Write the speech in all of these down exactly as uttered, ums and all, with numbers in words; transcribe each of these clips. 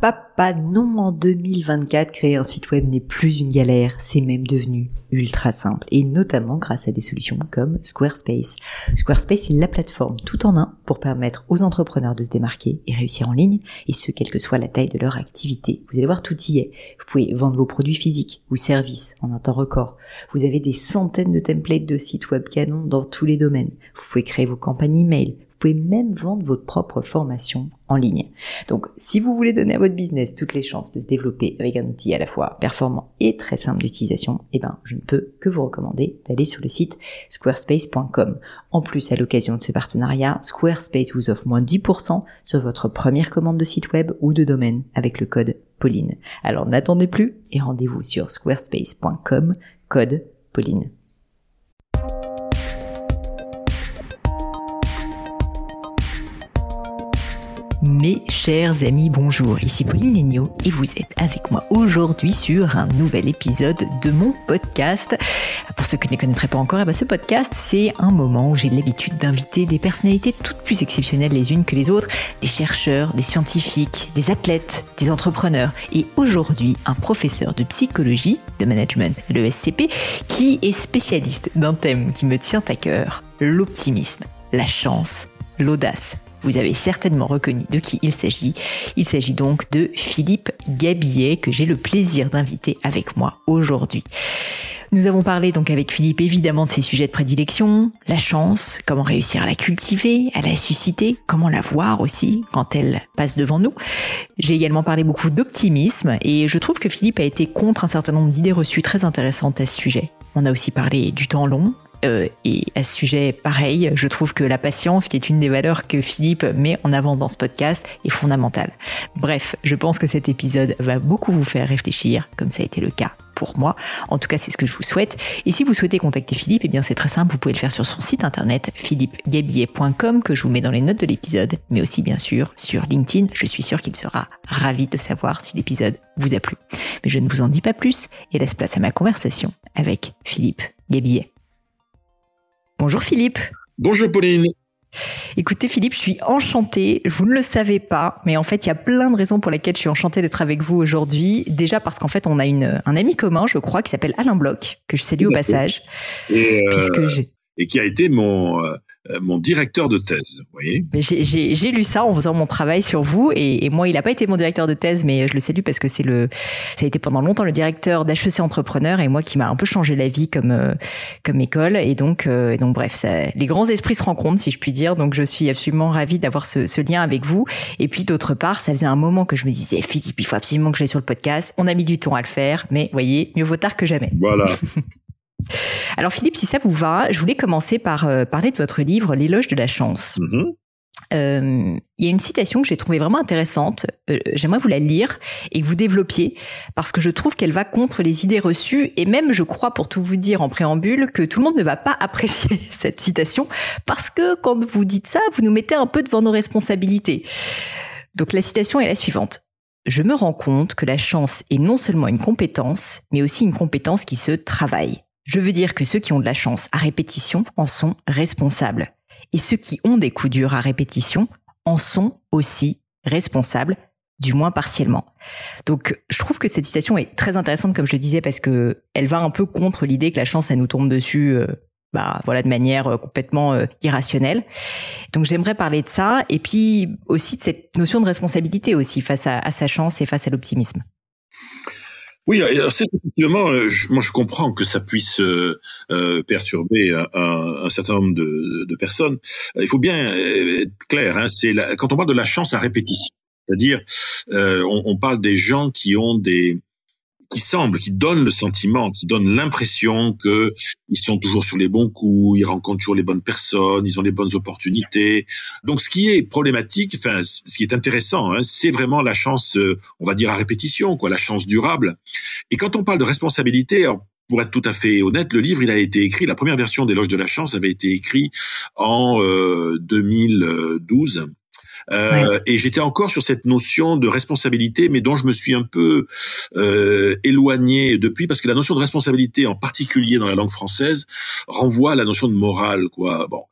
papa, non, en deux mille vingt-quatre, créer un site web n'est plus une galère, c'est même devenu ultra simple, et notamment grâce à des solutions comme Squarespace. Squarespace est la plateforme tout en un pour permettre aux entrepreneurs de se démarquer et réussir en ligne, et ce, quelle que soit la taille de leur activité. Vous allez voir, tout y est. Vous pouvez vendre vos produits physiques ou services en un temps record. Vous avez des centaines de templates de sites web canons dans tous les domaines. Vous pouvez créer vos campagnes email. Vous pouvez même vendre votre propre formation en ligne. Donc, si vous voulez donner à votre business toutes les chances de se développer avec un outil à la fois performant et très simple d'utilisation, eh ben, je ne peux que vous recommander d'aller sur le site squarespace point com. En plus, à l'occasion de ce partenariat, Squarespace vous offre moins dix pour cent sur votre première commande de site web ou de domaine avec le code Pauline. Alors, n'attendez plus et rendez-vous sur squarespace point com, code Pauline. Mes chers amis, bonjour, ici Pauline Léniaud et vous êtes avec moi aujourd'hui sur un nouvel épisode de mon podcast. Pour ceux qui ne les connaîtraient pas encore, eh ben ce podcast, c'est un moment où j'ai l'habitude d'inviter des personnalités toutes plus exceptionnelles les unes que les autres, des chercheurs, des scientifiques, des athlètes, des entrepreneurs et aujourd'hui un professeur de psychologie, de management à l'E S C P qui est spécialiste d'un thème qui me tient à cœur, l'optimisme, la chance, l'audace. Vous avez certainement reconnu de qui il s'agit. Il s'agit donc de Philippe Gabillet que j'ai le plaisir d'inviter avec moi aujourd'hui. Nous avons parlé donc avec Philippe évidemment de ses sujets de prédilection, la chance, comment réussir à la cultiver, à la susciter, comment la voir aussi quand elle passe devant nous. J'ai également parlé beaucoup d'optimisme et je trouve que Philippe a été contre un certain nombre d'idées reçues très intéressantes à ce sujet. On a aussi parlé du temps long. Euh, et à ce sujet, pareil, je trouve que la patience, qui est une des valeurs que Philippe met en avant dans ce podcast, est fondamentale. Bref, je pense que cet épisode va beaucoup vous faire réfléchir, comme ça a été le cas pour moi. En tout cas, c'est ce que je vous souhaite. Et si vous souhaitez contacter Philippe, eh bien c'est très simple, vous pouvez le faire sur son site internet philippe gabillet point com que je vous mets dans les notes de l'épisode, mais aussi bien sûr sur LinkedIn. Je suis sûre qu'il sera ravi de savoir si l'épisode vous a plu. Mais je ne vous en dis pas plus et laisse place à ma conversation avec Philippe Gabillet. Bonjour Philippe. Bonjour Pauline. Écoutez Philippe, je suis enchantée, vous ne le savez pas, mais en fait il y a plein de raisons pour lesquelles je suis enchantée d'être avec vous aujourd'hui. Déjà parce qu'en fait on a une, un ami commun, je crois, qui s'appelle Alain Bloch, que je salue au passage. Et, euh, puisque j'ai... et qui a été mon... Euh... mon directeur de thèse, vous voyez. J'ai, j'ai, j'ai lu ça en faisant mon travail sur vous et, et moi, il n'a pas été mon directeur de thèse, mais je le salue parce que c'est le, ça a été pendant longtemps le directeur d'H E C Entrepreneur et moi qui m'a un peu changé la vie comme euh, comme école et donc euh, et donc bref, ça, les grands esprits se rencontrent si je puis dire. Donc je suis absolument ravie d'avoir ce, ce lien avec vous. Et puis d'autre part, ça faisait un moment que je me disais Philippe, il faut absolument que j'aille sur le podcast. On a mis du temps à le faire, mais voyez, mieux vaut tard que jamais. Voilà. Alors Philippe, si ça vous va, je voulais commencer par euh, parler de votre livre L'éloge de la chance. Mm-hmm. Euh, il y a une citation que j'ai trouvée vraiment intéressante, euh, j'aimerais vous la lire et que vous développiez, parce que je trouve qu'elle va contre les idées reçues, et même je crois, pour tout vous dire en préambule, que tout le monde ne va pas apprécier cette citation, parce que quand vous dites ça, vous nous mettez un peu devant nos responsabilités. Donc la citation est la suivante. Je me rends compte que la chance est non seulement une compétence, mais aussi une compétence qui se travaille. Je veux dire que ceux qui ont de la chance à répétition en sont responsables. Et ceux qui ont des coups durs à répétition en sont aussi responsables, du moins partiellement. Donc, je trouve que cette citation est très intéressante, comme je le disais, parce que elle va un peu contre l'idée que la chance, ça nous tombe dessus, euh, bah, voilà, de manière euh, complètement euh, irrationnelle. Donc, j'aimerais parler de ça, et puis aussi de cette notion de responsabilité aussi face à, à sa chance et face à l'optimisme. Oui, alors c'est effectivement, je, moi je comprends que ça puisse euh, euh, perturber un, un certain nombre de, de personnes. Il faut bien être clair, hein, c'est la, quand on parle de la chance à répétition, c'est-à-dire euh, on, on parle des gens qui ont des qui semblent, qui donnent le sentiment, qui donnent l'impression que ils sont toujours sur les bons coups, ils rencontrent toujours les bonnes personnes, ils ont les bonnes opportunités. Donc, ce qui est problématique, enfin, ce qui est intéressant, hein, c'est vraiment la chance, euh, on va dire à répétition, quoi, la chance durable. Et quand on parle de responsabilité, alors, pour être tout à fait honnête, le livre, il a été écrit, la première version d'Éloge de la chance avait été écrit en euh, deux mille douze. Euh, ouais. Et j'étais encore sur cette notion de responsabilité, mais dont je me suis un peu euh, éloigné depuis, parce que la notion de responsabilité, en particulier dans la langue française, renvoie à la notion de morale, quoi. Bon.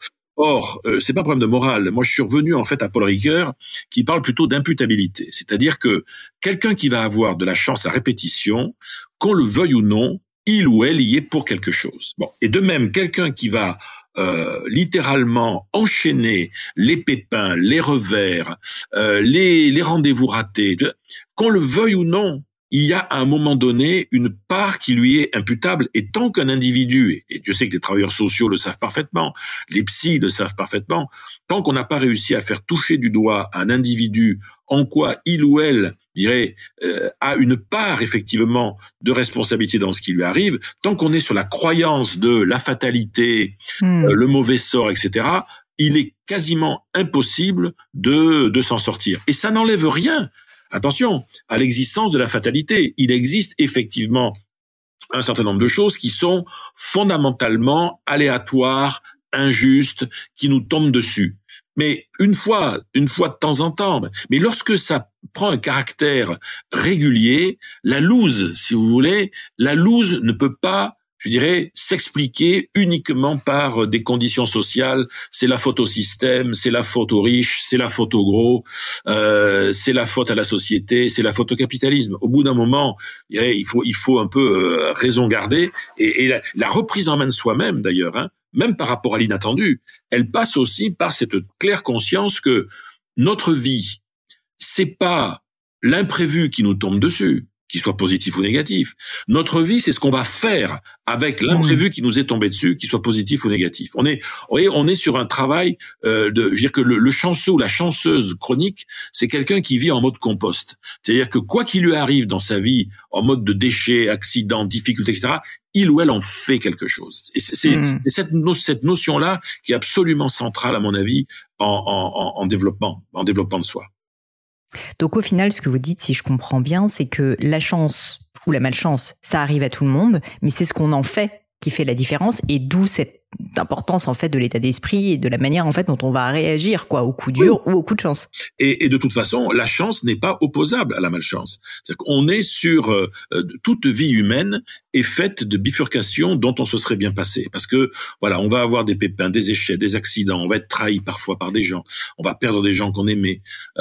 Or, euh, c'est pas un problème de morale. Moi, je suis revenu en fait à Paul Ricoeur, qui parle plutôt d'imputabilité. C'est-à-dire que quelqu'un qui va avoir de la chance à répétition, qu'on le veuille ou non, il ou elle y est pour quelque chose. Bon. Et de même, quelqu'un qui va euh, littéralement enchaîner les pépins, les revers, euh, les, les rendez-vous ratés, qu'on le veuille ou non, il y a à un moment donné une part qui lui est imputable. Et tant qu'un individu, et Dieu sait que les travailleurs sociaux le savent parfaitement, les psys le savent parfaitement, tant qu'on n'a pas réussi à faire toucher du doigt un individu en quoi il ou elle, je dirais, euh, a une part effectivement de responsabilité dans ce qui lui arrive, tant qu'on est sur la croyance de la fatalité, mmh. euh, le mauvais sort, et cetera, il est quasiment impossible de, de s'en sortir. Et ça n'enlève rien. Attention, à l'existence de la fatalité. Il existe effectivement un certain nombre de choses qui sont fondamentalement aléatoires, injustes, qui nous tombent dessus. Mais une fois, une fois de temps en temps, mais lorsque ça prend un caractère régulier, la loose, si vous voulez, la loose ne peut pas, je dirais, s'expliquer uniquement par des conditions sociales. C'est la faute au système, c'est la faute aux riches, c'est la faute aux gros, euh, c'est la faute à la société, c'est la faute au capitalisme. Au bout d'un moment, il faut, il faut un peu euh, raison garder. Et, et la, la reprise en main de soi-même, d'ailleurs, hein, même par rapport à l'inattendu, elle passe aussi par cette claire conscience que notre vie, c'est pas l'imprévu qui nous tombe dessus, qu'il soit positif ou négatif. Notre vie, c'est ce qu'on va faire avec l'imprévu qui nous est tombé dessus, qu'il soit positif ou négatif. On est, vous voyez, on est sur un travail euh, de, je veux dire que le, le chanceux ou la chanceuse chronique, c'est quelqu'un qui vit en mode compost. C'est-à-dire que quoi qu'il lui arrive dans sa vie, en mode de déchets, accidents, difficultés, et cetera, il ou elle en fait quelque chose. Et c'est, c'est, mmh. c'est cette, no- cette notion-là qui est absolument centrale, à mon avis, en, en, en développement, en développement de soi. Donc au final, ce que vous dites, si je comprends bien, c'est que la chance ou la malchance, ça arrive à tout le monde, mais c'est ce qu'on en fait qui fait la différence, et d'où cette importance en fait de l'état d'esprit et de la manière en fait dont on va réagir quoi au coup dur oui. ou au coup de chance. Et, et de toute façon, la chance n'est pas opposable à la malchance. C'est-à-dire qu'on est sur euh, toute vie humaine est faite de bifurcations dont on se serait bien passé, parce que voilà, on va avoir des pépins, des échecs, des accidents, on va être trahi parfois par des gens, on va perdre des gens qu'on aimait,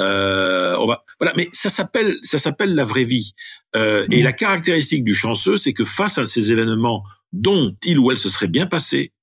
euh, on va voilà, mais ça s'appelle ça s'appelle la vraie vie. Euh, mmh. Et la caractéristique du chanceux, c'est que face à ces événements dont il ou elle se serait bien passé,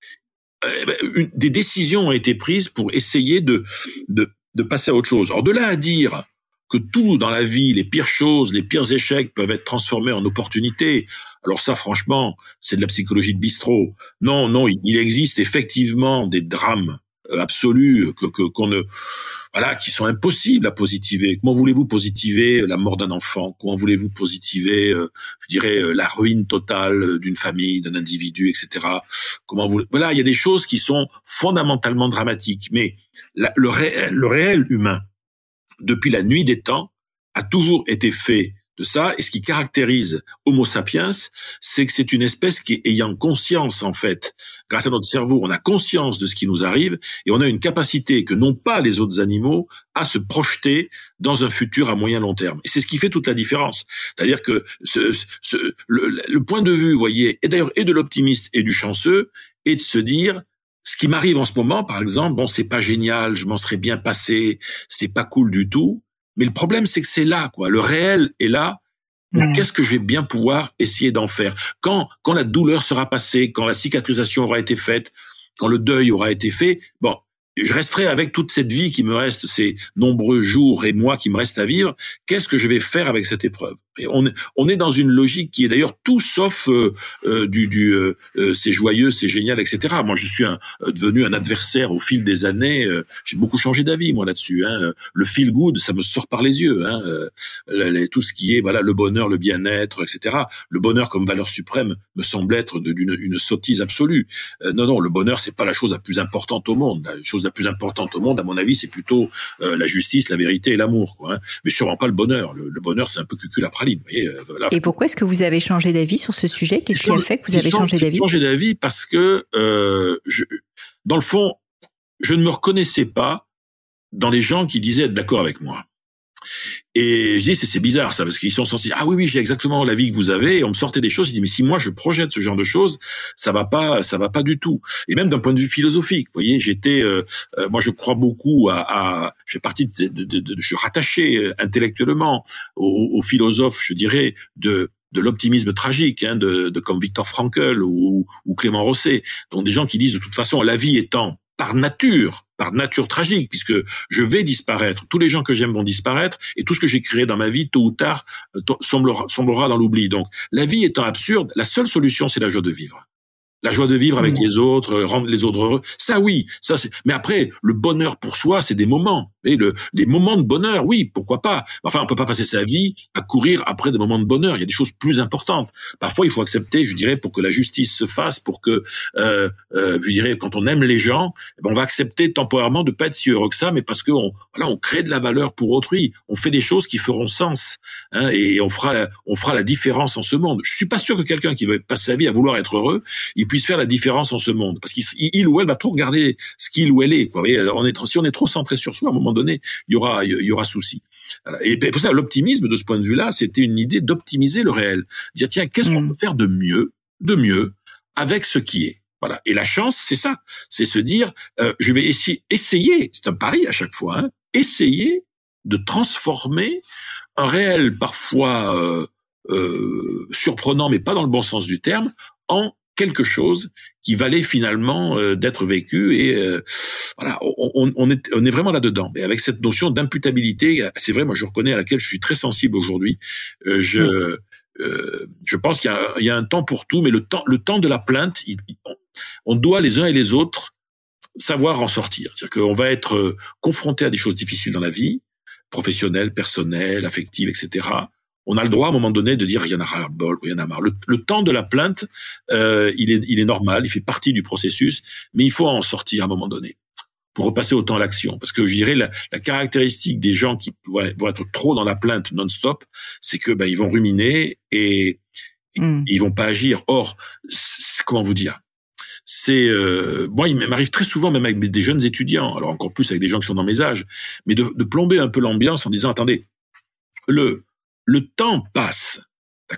Une, des décisions ont été prises pour essayer de, de, de passer à autre chose. Alors de là à dire que tout dans la vie, les pires choses, les pires échecs peuvent être transformés en opportunités, alors ça franchement, c'est de la psychologie de bistrot. Non, non, il, il existe effectivement des drames absolus que, que, qu'on ne, voilà, qui sont impossibles à positiver. Comment voulez-vous positiver la mort d'un enfant? Comment voulez-vous positiver, euh, je dirais, euh, la ruine totale d'une famille, d'un individu, et cetera. Comment vous, voilà, il y a des choses qui sont fondamentalement dramatiques. Mais la, le réel, le réel humain, depuis la nuit des temps, a toujours été fait de ça, et ce qui caractérise Homo sapiens, c'est que c'est une espèce qui, ayant conscience, en fait, grâce à notre cerveau, on a conscience de ce qui nous arrive, et on a une capacité que n'ont pas les autres animaux à se projeter dans un futur à moyen long terme. Et c'est ce qui fait toute la différence. C'est-à-dire que ce, ce, le, le point de vue, vous voyez, et d'ailleurs, et de l'optimiste et du chanceux, est de se dire, ce qui m'arrive en ce moment, par exemple, bon, c'est pas génial, je m'en serais bien passé, c'est pas cool du tout, mais le problème, c'est que c'est là, quoi. Le réel est là. Donc, mmh. qu'est-ce que je vais bien pouvoir essayer d'en faire? Quand, quand la douleur sera passée, quand la cicatrisation aura été faite, quand le deuil aura été fait, bon, je resterai avec toute cette vie qui me reste, ces nombreux jours et mois qui me restent à vivre. Qu'est-ce que je vais faire avec cette épreuve? Et on, on est dans une logique qui est d'ailleurs tout sauf euh, euh, du, du euh, c'est joyeux, c'est génial, et cetera. Moi, je suis un, devenu un adversaire au fil des années. Euh, j'ai beaucoup changé d'avis moi là-dessus. Hein. Le feel good, ça me sort par les yeux. Hein. Euh, les, tout ce qui est voilà le bonheur, le bien-être, et cetera. Le bonheur comme valeur suprême me semble être d'une une sottise absolue. Euh, non, non, le bonheur c'est pas la chose la plus importante au monde. La chose la plus importante au monde, à mon avis, c'est plutôt euh, la justice, la vérité et l'amour. Quoi, hein. Mais sûrement pas le bonheur. Le, le bonheur, c'est un peu cucul à praline. Vous voyez, euh, là, et pourquoi est-ce que vous avez changé d'avis sur ce sujet? Qu'est-ce qui a fait que vous avez changé d'avis? J'ai changé d'avis parce que, euh, je, dans le fond, je ne me reconnaissais pas dans les gens qui disaient être d'accord avec moi. Et je dis, c'est, c'est bizarre ça, parce qu'ils sont censés, ah oui, oui, j'ai exactement la vie que vous avez, et on me sortait des choses, je dis, mais si moi je projette ce genre de choses, ça va pas, ça va pas du tout. Et même d'un point de vue philosophique, vous voyez, j'étais, euh, euh, moi je crois beaucoup à, à je fais partie de, de, de, de je suis rattaché intellectuellement aux, aux philosophes, je dirais, de de l'optimisme tragique, hein, de, de comme Viktor Frankl ou, ou Clément Rosset, donc des gens qui disent de toute façon la vie étant par nature, par nature tragique, puisque je vais disparaître, tous les gens que j'aime vont disparaître, et tout ce que j'ai créé dans ma vie, tôt ou tard, sombrera, sombrera dans l'oubli. Donc, la vie étant absurde, la seule solution, c'est la joie de vivre. La joie de vivre avec mmh. les autres, rendre les autres heureux. Ça, oui, ça c'est. Mais après, le bonheur pour soi, c'est des moments. Et le, les moments de bonheur, oui, pourquoi pas. Enfin, on peut pas passer sa vie à courir après des moments de bonheur. Il y a des choses plus importantes. Parfois, il faut accepter, je dirais, pour que la justice se fasse, pour que, euh, euh, je dirais, quand on aime les gens, on va accepter temporairement de pas être si heureux que ça, mais parce que on, voilà, on crée de la valeur pour autrui. On fait des choses qui feront sens, hein, et on fera, la, on fera la différence en ce monde. Je suis pas sûr que quelqu'un qui veut passer sa vie à vouloir être heureux, il puisse faire la différence en ce monde, parce qu'il il ou elle va trop regarder ce qu'il ou elle est, quoi. Vous voyez, on est trop, si on est trop centré sur soi, à un moment donné, il y aura, il y aura souci. Et pour ça, l'optimisme de ce point de vue-là, c'était une idée d'optimiser le réel, dire tiens, qu'est-ce qu'on peut faire de mieux, de mieux avec ce qui est. Voilà. Et la chance, c'est ça, c'est se dire, euh, je vais essayer, essayer, c'est un pari à chaque fois, hein, essayer de transformer un réel parfois euh, euh, surprenant, mais pas dans le bon sens du terme, en quelque chose qui valait finalement euh, d'être vécu, et euh, voilà, on, on, est, on est vraiment là-dedans. Et avec cette notion d'imputabilité, c'est vrai, moi je reconnais, à laquelle je suis très sensible aujourd'hui. Euh, je, mmh. euh, je pense qu'il y a, il y a un temps pour tout, mais le temps, le temps de la plainte, il, on doit les uns et les autres savoir en sortir. C'est-à-dire qu'on va être confronté à des choses difficiles dans la vie, professionnelles, personnelles, affectives, et cetera. On a le droit à un moment donné de dire il y en a ras-le-bol, il y en a marre. Le, le temps de la plainte, euh, il est, il est normal, il fait partie du processus, mais il faut en sortir à un moment donné pour repasser au temps à l'action. Parce que je dirais la, la caractéristique des gens qui vont être trop dans la plainte non-stop, c'est que ben ils vont ruminer et, et mm. ils vont pas agir. Or, comment vous dire? C'est euh, moi, il m'arrive très souvent, même avec des jeunes étudiants, alors encore plus avec des gens qui sont dans mes âges, mais de, de plomber un peu l'ambiance en disant attendez, le Le temps passe, d'accord ?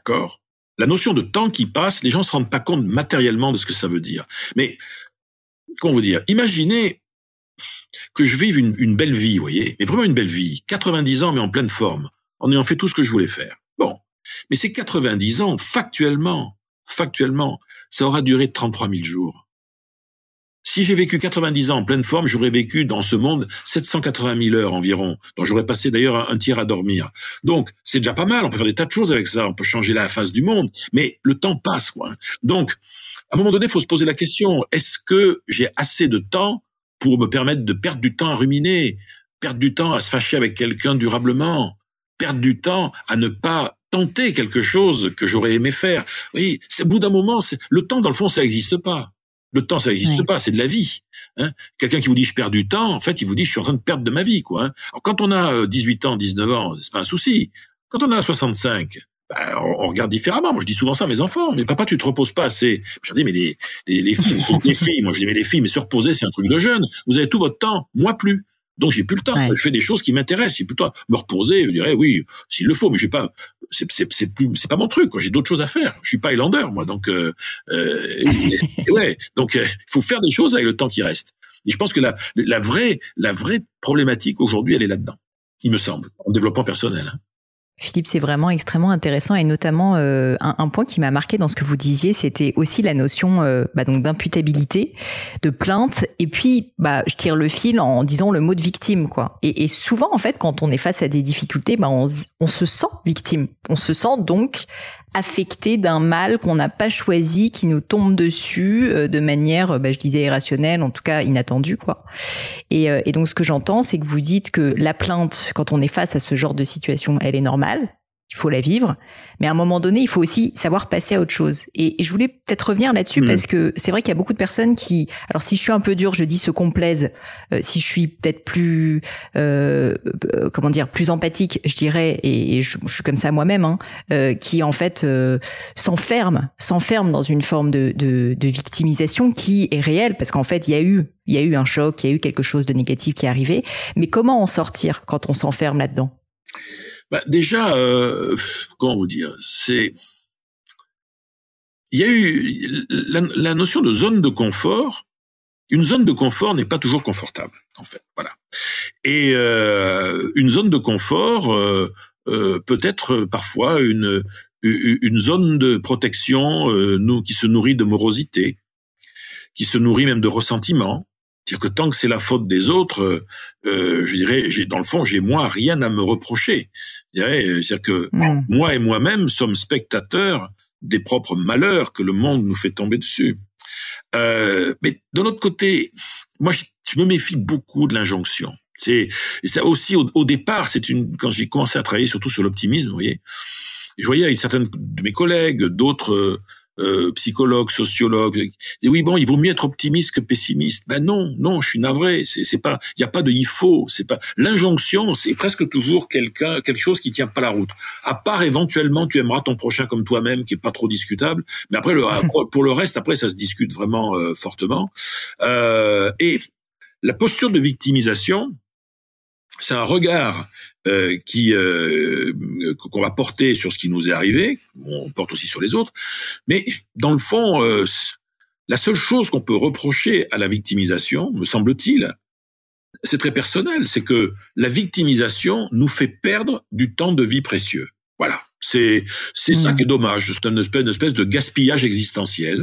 La notion de temps qui passe, les gens se rendent pas compte matériellement de ce que ça veut dire. Mais, comment vous dire ? Imaginez que je vive une, une belle vie, vous voyez, mais vraiment une belle vie, quatre-vingt-dix ans mais en pleine forme, en ayant fait tout ce que je voulais faire. Bon, mais ces quatre-vingt-dix ans, factuellement, factuellement, ça aura duré trente-trois mille jours. Si j'ai vécu quatre-vingt-dix ans en pleine forme, j'aurais vécu dans ce monde sept cent quatre-vingt mille heures environ, dont j'aurais passé d'ailleurs un tiers à dormir. Donc, c'est déjà pas mal, on peut faire des tas de choses avec ça, on peut changer la face du monde, mais le temps passe, quoi. Donc, à un moment donné, il faut se poser la question, est-ce que j'ai assez de temps pour me permettre de perdre du temps à ruminer, perdre du temps à se fâcher avec quelqu'un durablement, perdre du temps à ne pas tenter quelque chose que j'aurais aimé faire. Oui, c'est, au bout d'un moment, c'est, le temps, dans le fond, ça n'existe pas. Le temps, ça n'existe oui. pas, c'est de la vie. Hein. Quelqu'un qui vous dit je perds du temps, en fait, il vous dit je suis en train de perdre de ma vie, quoi. Hein. Alors, quand on a dix-huit ans, dix-neuf ans, c'est pas un souci. Quand on a soixante-cinq, ben, on, on regarde différemment. Moi, je dis souvent ça à mes enfants. Mais papa, tu te reposes pas assez. Je leur dis mais les, les, les filles, les filles. Moi, je dis mais les filles, mais se reposer, c'est un truc de jeune. Vous avez tout votre temps, moi plus. Donc j'ai plus le temps. Ouais. Je fais des choses qui m'intéressent. J'ai plus le temps. Me reposer, je dirais oui, s'il le faut, mais j'ai pas. C'est c'est c'est plus c'est pas mon truc, quoi. J'ai d'autres choses à faire. Je suis pas Highlander, moi. Donc euh, euh, et, et ouais. Donc il euh, faut faire des choses avec le temps qui reste. Et je pense que la la vraie la vraie problématique aujourd'hui, elle est là-dedans. Il me semble, en développement personnel. Hein. Philippe, c'est vraiment extrêmement intéressant, et notamment euh, un, un point qui m'a marqué dans ce que vous disiez, c'était aussi la notion euh, bah, donc d'imputabilité, de plainte, et puis bah je tire le fil en disant le mot de victime, quoi. Et, et souvent en fait, quand on est face à des difficultés, bah on, on se sent victime, on se sent donc affecté d'un mal qu'on n'a pas choisi, qui nous tombe dessus euh, de manière, bah, je disais irrationnelle, en tout cas inattendue, quoi. Et, euh, et donc ce que j'entends, c'est que vous dites que la plainte, quand on est face à ce genre de situation, elle est normale, il faut la vivre, mais à un moment donné, il faut aussi savoir passer à autre chose. Et, et je voulais peut-être revenir là-dessus, mmh. parce que c'est vrai qu'il y a beaucoup de personnes qui, alors si je suis un peu dure, je dis se complaisent, euh, si je suis peut-être plus, euh, euh, comment dire, plus empathique, je dirais, et, et je, je suis comme ça moi-même, hein, euh, qui en fait euh, s'enferment, s'enferment dans une forme de, de, de victimisation qui est réelle, parce qu'en fait, il y a eu, il y a eu un choc, il y a eu quelque chose de négatif qui est arrivé, mais comment en sortir quand on s'enferme là-dedans ? Bah, déjà, euh, comment vous dire, c'est, il y a eu la, la notion de zone de confort. Une zone de confort n'est pas toujours confortable, en fait. Voilà. Et euh, une zone de confort euh, euh, peut être parfois une une zone de protection euh, nous, qui se nourrit de morosité, qui se nourrit même de ressentiment. C'est-à-dire que tant que c'est la faute des autres, euh, je dirais, j'ai, dans le fond, j'ai moi rien à me reprocher. Je dirais, c'est-à-dire que mmh. moi et moi-même sommes spectateurs des propres malheurs que le monde nous fait tomber dessus. Euh, mais de l'autre côté, moi, je, je me méfie beaucoup de l'injonction. C'est, et ça aussi, au, au départ, c'est une, quand j'ai commencé à travailler surtout sur l'optimisme, vous voyez, je voyais avec certains de mes collègues, d'autres euh, psychologues, sociologues, ils disaient, oui, bon, il vaut mieux être optimiste que pessimiste. Ben non, non, je suis navré. C'est, c'est pas, il y a pas de il faut. C'est pas l'injonction. C'est presque toujours quelqu'un, quelque chose qui tient pas la route. À part éventuellement, tu aimeras ton prochain comme toi-même, qui est pas trop discutable. Mais après, le, pour le reste, après, ça se discute vraiment euh, fortement. Euh, et la posture de victimisation, c'est un regard euh, qui euh, qu'on va porter sur ce qui nous est arrivé, on porte aussi sur les autres, mais dans le fond, euh, la seule chose qu'on peut reprocher à la victimisation, me semble-t-il, c'est très personnel, c'est que la victimisation nous fait perdre du temps de vie précieux. Voilà. C'est c'est mmh. ça qui est dommage, c'est une espèce, une espèce de gaspillage existentiel,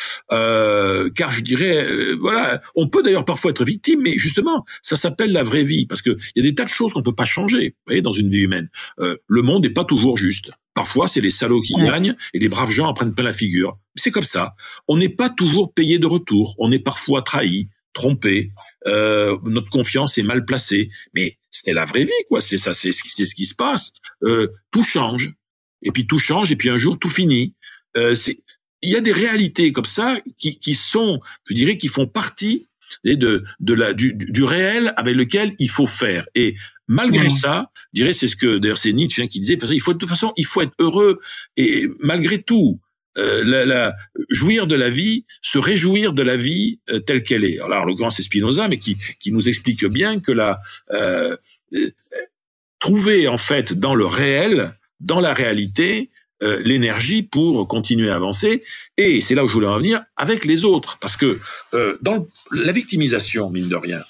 euh, car je dirais, euh, voilà, on peut d'ailleurs parfois être victime, mais justement, ça s'appelle la vraie vie, parce que il y a des tas de choses qu'on peut pas changer, vous voyez, dans une vie humaine. Euh, le monde n'est pas toujours juste. Parfois, c'est les salauds qui mmh. gagnent et les braves gens en prennent plein la figure. C'est comme ça. On n'est pas toujours payé de retour. On est parfois trahi, trompé. Euh, notre confiance est mal placée, mais c'est la vraie vie, quoi. C'est ça, c'est ce qui, c'est ce qui se passe. Euh, tout change. Et puis tout change, et puis un jour tout finit. Euh, c'est, il y a des réalités comme ça qui, qui sont, je dirais, qui font partie de, de la, du, du réel avec lequel il faut faire. Et malgré mmh. ça, je dirais, c'est ce que d'ailleurs c'est Nietzsche hein, qui disait, parce qu'il faut de toute façon, il faut être heureux et malgré tout. Euh, la, la, jouir de la vie, se réjouir de la vie euh, telle qu'elle est. Alors là, en l'occurrence, c'est Spinoza, mais qui, qui nous explique bien que la euh, euh, trouver en fait dans le réel, dans la réalité, euh, l'énergie pour continuer à avancer. Et c'est là où je voulais en venir avec les autres, parce que euh, dans la victimisation, mine de rien,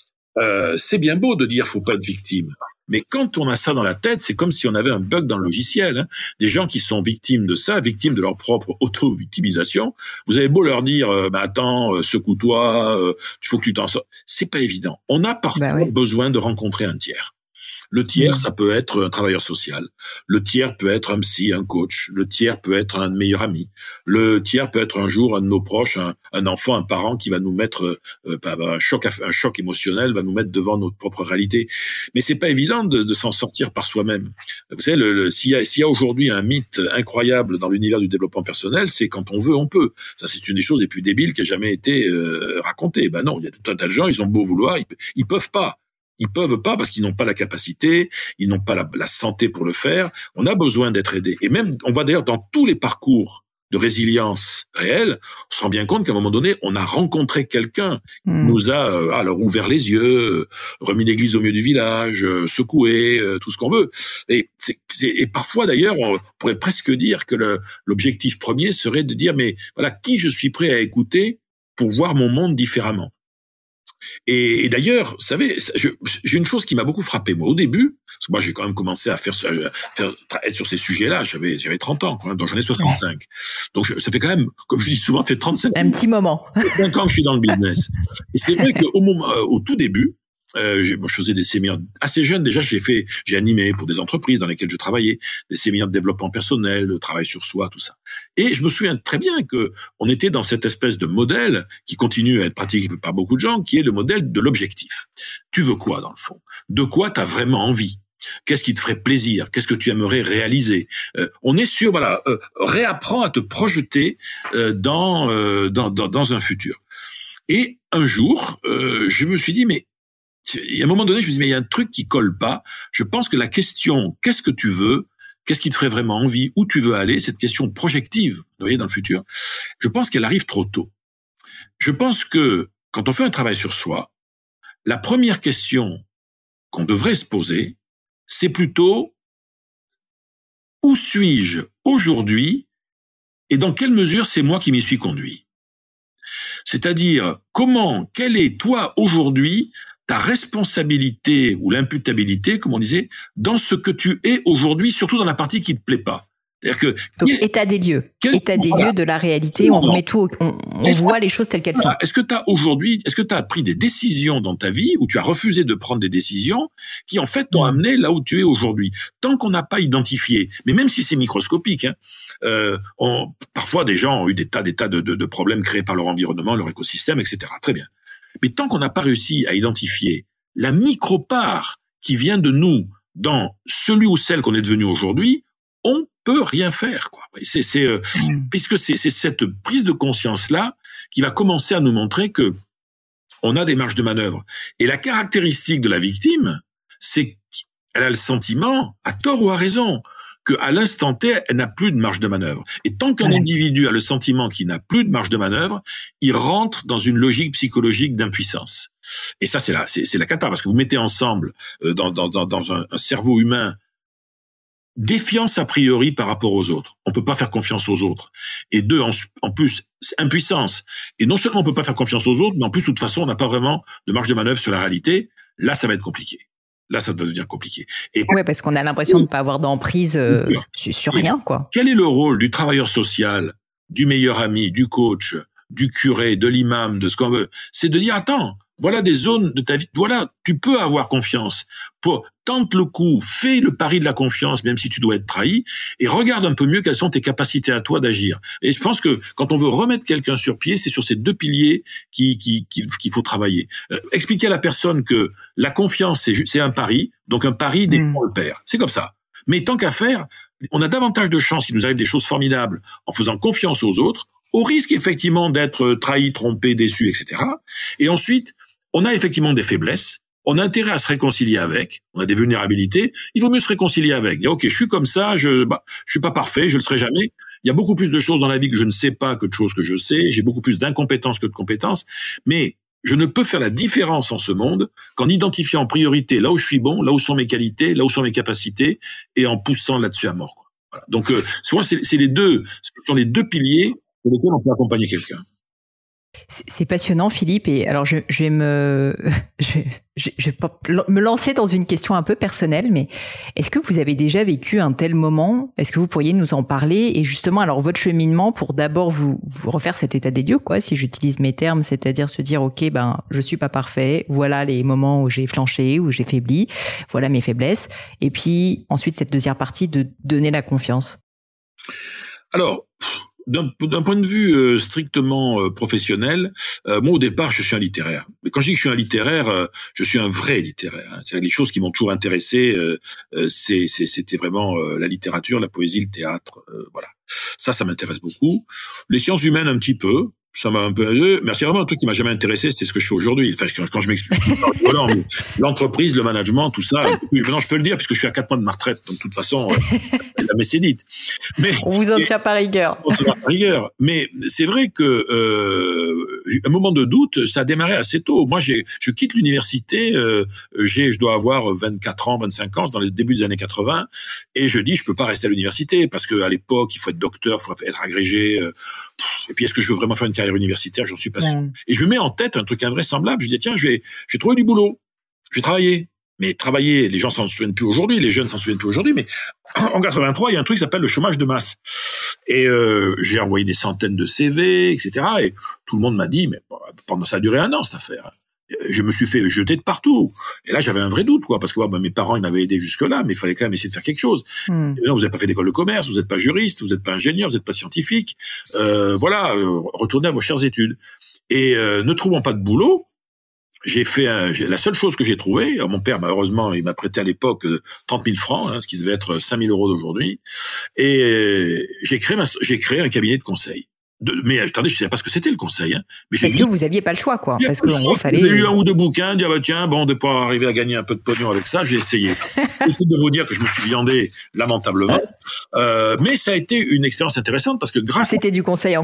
euh, c'est bien beau de dire faut pas être victime. Mais quand on a ça dans la tête, c'est comme si on avait un bug dans le logiciel. Hein. Des gens qui sont victimes de ça, victimes de leur propre auto-victimisation, vous avez beau leur dire euh, bah, « attends, euh, secoue-toi, il euh, faut que tu t'en sortes ». C'est pas évident. On a parfois bah oui. besoin de rencontrer un tiers. Le tiers, mmh. ça peut être un travailleur social. Le tiers peut être un psy, un coach. Le tiers peut être un meilleur ami. Le tiers peut être un jour un de nos proches, un, un enfant, un parent qui va nous mettre euh, un choc, un choc émotionnel, va nous mettre devant notre propre réalité. Mais c'est pas évident de, de s'en sortir par soi-même. Vous savez, le, le, s'il y a, s'il y a aujourd'hui un mythe incroyable dans l'univers du développement personnel, c'est quand on veut, on peut. Ça, c'est une des choses les plus débiles qui a jamais été euh, racontée. Ben non, il y a tout un tas de gens, ils ont beau vouloir, ils, ils peuvent pas. Ils peuvent pas parce qu'ils n'ont pas la capacité, ils n'ont pas la, la santé pour le faire. On a besoin d'être aidé. Et même, on voit d'ailleurs dans tous les parcours de résilience réelle, on se rend bien compte qu'à un moment donné, on a rencontré quelqu'un qui mmh. nous a euh, alors ouvert les yeux, remis l'église au milieu du village, euh, secoué, euh, tout ce qu'on veut. Et, c'est, c'est, et parfois d'ailleurs, on pourrait presque dire que le, l'objectif premier serait de dire mais voilà qui je suis prêt à écouter pour voir mon monde différemment. Et, et d'ailleurs, vous savez, je, j'ai une chose qui m'a beaucoup frappé, moi, au début, parce que moi, j'ai quand même commencé à faire, à faire être sur ces sujets-là, j'avais, j'avais trente ans, quoi, donc j'en ai soixante-cinq. Ouais. Donc, ça fait quand même, comme je dis souvent, ça fait trente-cinq Un petit moment. cinq ans que je suis dans le business. Et c'est vrai qu'au moment, au tout début, Euh, moi, je faisais des séminaires assez jeunes. Déjà, j'ai fait, j'ai animé pour des entreprises dans lesquelles je travaillais, des séminaires de développement personnel, de travail sur soi, tout ça. Et je me souviens très bien que on était dans cette espèce de modèle qui continue à être pratiqué par beaucoup de gens, qui est le modèle de l'objectif. Tu veux quoi, dans le fond? De quoi t'as vraiment envie? Qu'est-ce qui te ferait plaisir? Qu'est-ce que tu aimerais réaliser? euh, On est sur, voilà, euh, réapprends à te projeter euh, dans, euh, dans, dans, dans un futur. Et un jour, euh, je me suis dit, mais et à un moment donné, je me dis, mais il y a un truc qui colle pas. Je pense que la question, qu'est-ce que tu veux? Qu'est-ce qui te ferait vraiment envie? Où tu veux aller? Cette question projective, vous voyez, dans le futur, je pense qu'elle arrive trop tôt. Je pense que quand on fait un travail sur soi, la première question qu'on devrait se poser, c'est plutôt où suis-je aujourd'hui et dans quelle mesure c'est moi qui m'y suis conduit. C'est-à-dire, comment, quelle est toi aujourd'hui ta responsabilité ou l'imputabilité, comme on disait, dans ce que tu es aujourd'hui, surtout dans la partie qui te plaît pas. C'est-à-dire que donc quel, état des lieux, quel, état des voilà. lieux de la réalité, on remet tout, on, on voit les choses telles qu'elles voilà. sont. Est-ce que tu as aujourd'hui, est-ce que tu as pris des décisions dans ta vie où tu as refusé de prendre des décisions qui en fait t'ont amené là où tu es aujourd'hui. Tant qu'on n'a pas identifié, mais même si c'est microscopique, hein, euh, on, parfois des gens ont eu des tas, des tas de, de, de problèmes créés par leur environnement, leur écosystème, et cetera. Très bien. Mais tant qu'on n'a pas réussi à identifier la micro-part qui vient de nous dans celui ou celle qu'on est devenu aujourd'hui, on peut rien faire, quoi. C'est, c'est, euh, mmh. puisque c'est, c'est cette prise de conscience-là qui va commencer à nous montrer que on a des marges de manœuvre. Et la caractéristique de la victime, c'est qu'elle a le sentiment, à tort ou à raison, qu'à l'instant T, elle n'a plus de marge de manœuvre. Et tant qu'un mmh. individu a le sentiment qu'il n'a plus de marge de manœuvre, il rentre dans une logique psychologique d'impuissance. Et ça, c'est la, c'est, c'est la cata, parce que vous mettez ensemble, euh, dans, dans, dans, dans un, un cerveau humain, défiance a priori par rapport aux autres. On peut pas faire confiance aux autres. Et deux, en, en plus, c'est impuissance. Et non seulement on peut pas faire confiance aux autres, mais en plus, de toute façon, on n'a pas vraiment de marge de manœuvre sur la réalité. Là, ça va être compliqué. Là, ça va devenir compliqué. Et ouais, parce qu'on a l'impression de ne pas avoir d'emprise euh, sur, sur rien, quoi. Quel est le rôle du travailleur social, du meilleur ami, du coach, du curé, de l'imam, de ce qu'on veut? C'est de dire, attends, voilà des zones de ta vie. Voilà, tu peux avoir confiance. Pour tente le coup, fais le pari de la confiance, même si tu dois être trahi, et regarde un peu mieux quelles sont tes capacités à toi d'agir. Et je pense que quand on veut remettre quelqu'un sur pied, c'est sur ces deux piliers qui, qui, qui, qu'il faut travailler. Euh, expliquer à la personne que la confiance, c'est, c'est un pari, donc un pari défend mmh. le père. C'est comme ça. Mais tant qu'à faire, on a davantage de chances qu'il nous arrive des choses formidables en faisant confiance aux autres, au risque effectivement d'être trahi, trompé, déçu, et cetera. Et ensuite, on a effectivement des faiblesses, on a intérêt à se réconcilier avec, on a des vulnérabilités, il vaut mieux se réconcilier avec. Dire, ok, je suis comme ça, je bah, je suis pas parfait, je le serai jamais. Il y a beaucoup plus de choses dans la vie que je ne sais pas que de choses que je sais, j'ai beaucoup plus d'incompétences que de compétences, mais je ne peux faire la différence en ce monde qu'en identifiant en priorité là où je suis bon, là où sont mes qualités, là où sont mes capacités, et en poussant là-dessus à mort, quoi. Voilà. Donc, euh, souvent, c'est, c'est les deux, ce sont les deux piliers pour lesquels on peut accompagner quelqu'un. C'est passionnant, Philippe. Et alors, je, je vais me, je, je, je vais pas me lancer dans une question un peu personnelle, mais est-ce que vous avez déjà vécu un tel moment? Est-ce que vous pourriez nous en parler? Et justement, alors, votre cheminement pour d'abord vous, vous refaire cet état des lieux, quoi, si j'utilise mes termes, c'est-à-dire se dire, OK, ben, je suis pas parfait. Voilà les moments où j'ai flanché, où j'ai faibli. Voilà mes faiblesses. Et puis, ensuite, cette deuxième partie de donner la confiance. Alors, D'un, d'un point de vue euh, strictement euh, professionnel, euh, moi au départ je suis un littéraire. Mais quand je dis que je suis un littéraire, euh, je suis un vrai littéraire. Hein. C'est les choses qui m'ont toujours intéressé. Euh, euh, c'est, c'est, c'était vraiment euh, la littérature, la poésie, le théâtre. Euh, voilà, ça, ça m'intéresse beaucoup. Les sciences humaines un petit peu. Ça m'a un peu, mais c'est vraiment un truc qui m'a jamais intéressé, c'est ce que je fais aujourd'hui. Enfin, quand, quand je m'explique, voilà, l'entreprise, le management, tout ça. Maintenant, je peux le dire puisque je suis à quatre mois de ma retraite, donc de toute façon, euh, la messe est dite. Mais on vous en tient par rigueur. On tient par rigueur. Mais c'est vrai que euh, un moment de doute, ça a démarré assez tôt. Moi, j'ai, je quitte l'université, euh, j'ai, je dois avoir vingt-quatre ans, vingt-cinq ans, dans les débuts des années quatre-vingts, et je dis, je peux pas rester à l'université parce que à l'époque, il faut être docteur, il faut être agrégé. Euh, et puis, est-ce que je veux vraiment faire une carrière universitaire? J'en suis pas sûr. Ouais. Et je me mets en tête un truc invraisemblable. Je dis, tiens, je vais, je vais trouver du boulot. Je vais travailler. Mais travailler, les gens s'en souviennent plus aujourd'hui, les jeunes s'en souviennent plus aujourd'hui, mais en quatre-vingt-trois, il y a un truc qui s'appelle le chômage de masse. Et euh, j'ai envoyé des centaines de C V, et cetera. Et tout le monde m'a dit, mais bon, pendant ça a duré un an, cette affaire. Je me suis fait jeter de partout. Et là, j'avais un vrai doute, quoi, parce que bah, mes parents, ils m'avaient aidé jusque-là, mais il fallait quand même essayer de faire quelque chose. Mm. Et non, vous n'avez pas fait d'école de commerce, vous n'êtes pas juriste, vous n'êtes pas ingénieur, vous n'êtes pas scientifique. Euh, voilà, euh, retournez à vos chères études. Et euh, ne trouvant pas de boulot, j'ai fait un, j'ai, la seule chose que j'ai trouvée, mon père, malheureusement, il m'a prêté à l'époque trente mille francs, hein, ce qui devait être cinq mille euros d'aujourd'hui, et j'ai créé, ma, j'ai créé un cabinet de conseil. De, mais attendez, je ne savais pas ce que c'était le conseil. Hein. Mais Parce j'ai que dit, vous n'aviez pas le choix, quoi. Parce qu'en gros, fallait. J'ai eu un ou deux bouquins, dire bah tiens, bon, de pouvoir arriver à gagner un peu de pognon avec ça, j'ai essayé. J'essaie de vous dire que je me suis viandé lamentablement, euh, mais ça a été une expérience intéressante parce que grâce. C'était du conseil en quoi?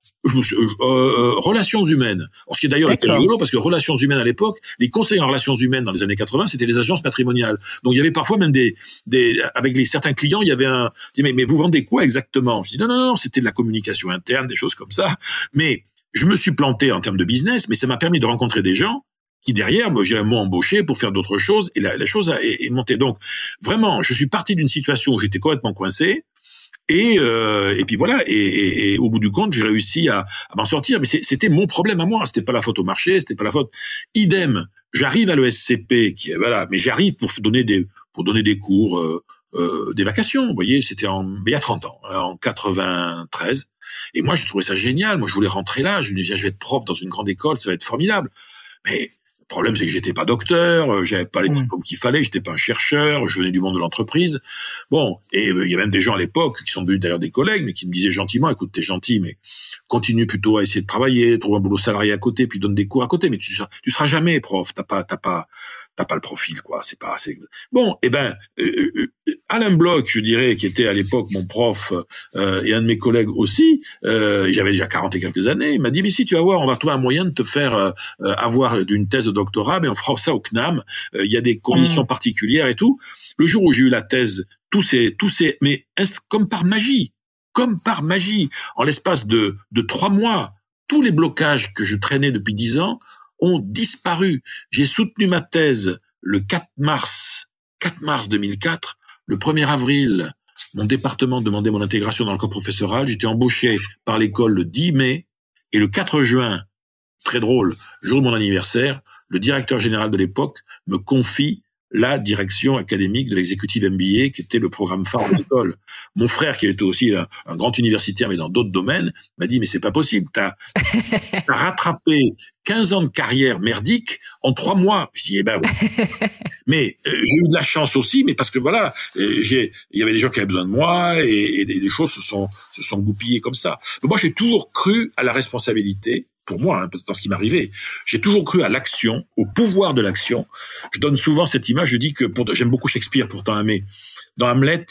je me suis, euh, relations humaines. Ce qui est d'ailleurs était rigolo, parce que relations humaines à l'époque, les conseillers en relations humaines dans les années quatre-vingts, c'était les agences matrimoniales. Donc il y avait parfois même des, des avec les certains clients, il y avait un, je dis, mais, mais vous vendez quoi exactement? Je dis non non non, c'était de la communication interne, des choses comme ça. Mais je me suis planté en termes de business, mais ça m'a permis de rencontrer des gens qui derrière m'ont embauché pour faire d'autres choses, et la, la chose a, est, est montée. Donc vraiment, je suis parti d'une situation où j'étais complètement coincé. Et euh, et puis voilà, et, et, et au bout du compte, j'ai réussi à, à m'en sortir. Mais c'était mon problème à moi. C'était pas la faute au marché, c'était pas la faute. Idem. J'arrive à l'E S C P, qui est voilà, mais j'arrive pour donner des pour donner des cours, euh, euh, des vacations. Vous voyez, c'était en il y a trente ans, en quatre-vingt-treize. Et moi, je trouvais ça génial. Moi, je voulais rentrer là. Je me disais, je vais être prof dans une grande école, ça va être formidable. Mais le problème, c'est que j'étais pas docteur, j'avais pas les diplômes qu'il fallait, j'étais pas un chercheur, je venais du monde de l'entreprise. Bon, et il y a même des gens à l'époque qui sont devenus d'ailleurs des collègues, mais qui me disaient gentiment, écoute, t'es gentil, mais continue plutôt à essayer de travailler, trouve un boulot salarié à côté, puis donne des cours à côté, mais tu seras, tu seras jamais prof, t'as pas, t'as pas, t'as pas le profil, quoi. C'est pas assez. Bon, eh ben, euh, euh, Alain Bloch, je dirais, qui était à l'époque mon prof euh, et un de mes collègues aussi, euh, j'avais déjà quarante et quelques années, il m'a dit mais si tu vas voir, on va trouver un moyen de te faire euh, avoir une thèse de doctorat, mais on fera ça au C N A M. Il euh, y a des conditions mmh. particulières et tout. Le jour où j'ai eu la thèse, tous ces, tous ces, mais inst- comme par magie, comme par magie, en l'espace de de trois mois, tous les blocages que je traînais depuis dix ans ont disparu. J'ai soutenu ma thèse le quatre mars deux mille quatre. Le premier avril, mon département demandait mon intégration dans le corps professoral. J'étais embauché par l'école le dix mai. Et le quatre juin, très drôle, jour de mon anniversaire, le directeur général de l'époque me confie la direction académique de l'exécutive M B A, qui était le programme phare de l'école. Mon frère, qui était aussi un, un grand universitaire, mais dans d'autres domaines, m'a dit, mais c'est pas possible, t'as, t'as rattrapé quinze ans de carrière merdique en trois mois. Je dis, eh ben oui. Mais euh, j'ai eu de la chance aussi, mais parce que voilà, euh, j'ai, il y avait des gens qui avaient besoin de moi, et, et les choses se sont, se sont goupillées comme ça. Mais moi, j'ai toujours cru à la responsabilité. Pour moi, hein, dans ce qui m'arrivait, j'ai toujours cru à l'action, au pouvoir de l'action. Je donne souvent cette image, je dis que, pour, j'aime beaucoup Shakespeare pourtant, mais dans Hamlet,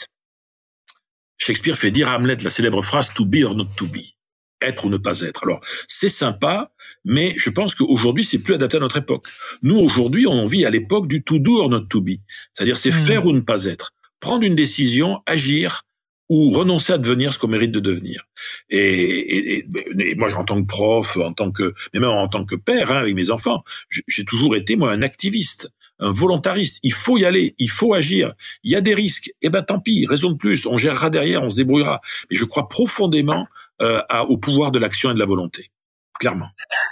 Shakespeare fait dire à Hamlet la célèbre phrase « to be or not to be », être ou ne pas être. Alors, c'est sympa, mais je pense qu'aujourd'hui, c'est plus adapté à notre époque. Nous, aujourd'hui, on vit à l'époque du « to do or not to be », c'est-à-dire c'est mmh. faire ou ne pas être. Prendre une décision, agir, ou renoncer à devenir ce qu'on mérite de devenir. Et, et, et, et moi, en tant que prof, en tant que, mais même en tant que père, hein, avec mes enfants, j'ai toujours été, moi, un activiste, un volontariste. Il faut y aller, il faut agir. Il y a des risques. Eh ben, tant pis, raison de plus. On gérera derrière, on se débrouillera. Mais je crois profondément euh, à, au pouvoir de l'action et de la volonté. Clairement.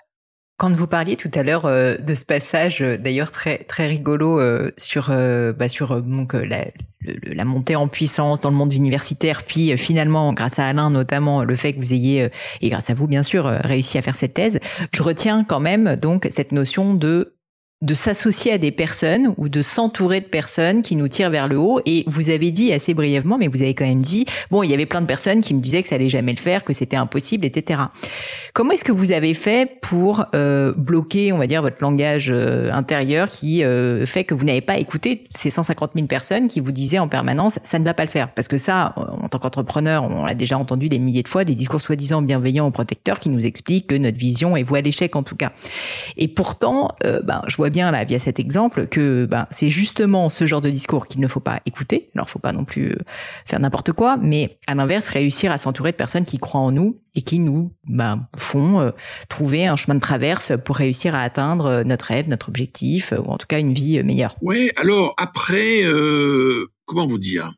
Quand vous parliez tout à l'heure euh, de ce passage, euh, d'ailleurs très très rigolo euh, sur euh, bah, sur euh, donc euh, la, le, la montée en puissance dans le monde universitaire, puis euh, finalement grâce à Alain notamment le fait que vous ayez euh, et grâce à vous bien sûr euh, réussi à faire cette thèse, je retiens quand même donc cette notion de de s'associer à des personnes ou de s'entourer de personnes qui nous tirent vers le haut. Et vous avez dit assez brièvement, mais vous avez quand même dit, bon, il y avait plein de personnes qui me disaient que ça allait jamais le faire, que c'était impossible, et cetera. Comment est-ce que vous avez fait pour euh, bloquer, on va dire, votre langage euh, intérieur qui euh, fait que vous n'avez pas écouté ces cent cinquante mille personnes qui vous disaient en permanence, ça ne va pas le faire? Parce que ça, en tant qu'entrepreneur, on l'a déjà entendu des milliers de fois, des discours soi-disant bienveillants ou protecteurs qui nous expliquent que notre vision est vouée à l'échec en tout cas. Et pourtant, euh, ben, je vois bien là via cet exemple que ben c'est justement ce genre de discours qu'il ne faut pas écouter. Alors faut pas non plus faire n'importe quoi, mais à l'inverse réussir à s'entourer de personnes qui croient en nous et qui nous ben font euh, trouver un chemin de traverse pour réussir à atteindre notre rêve, notre objectif ou en tout cas une vie meilleure. Oui, alors après euh, comment vous dire,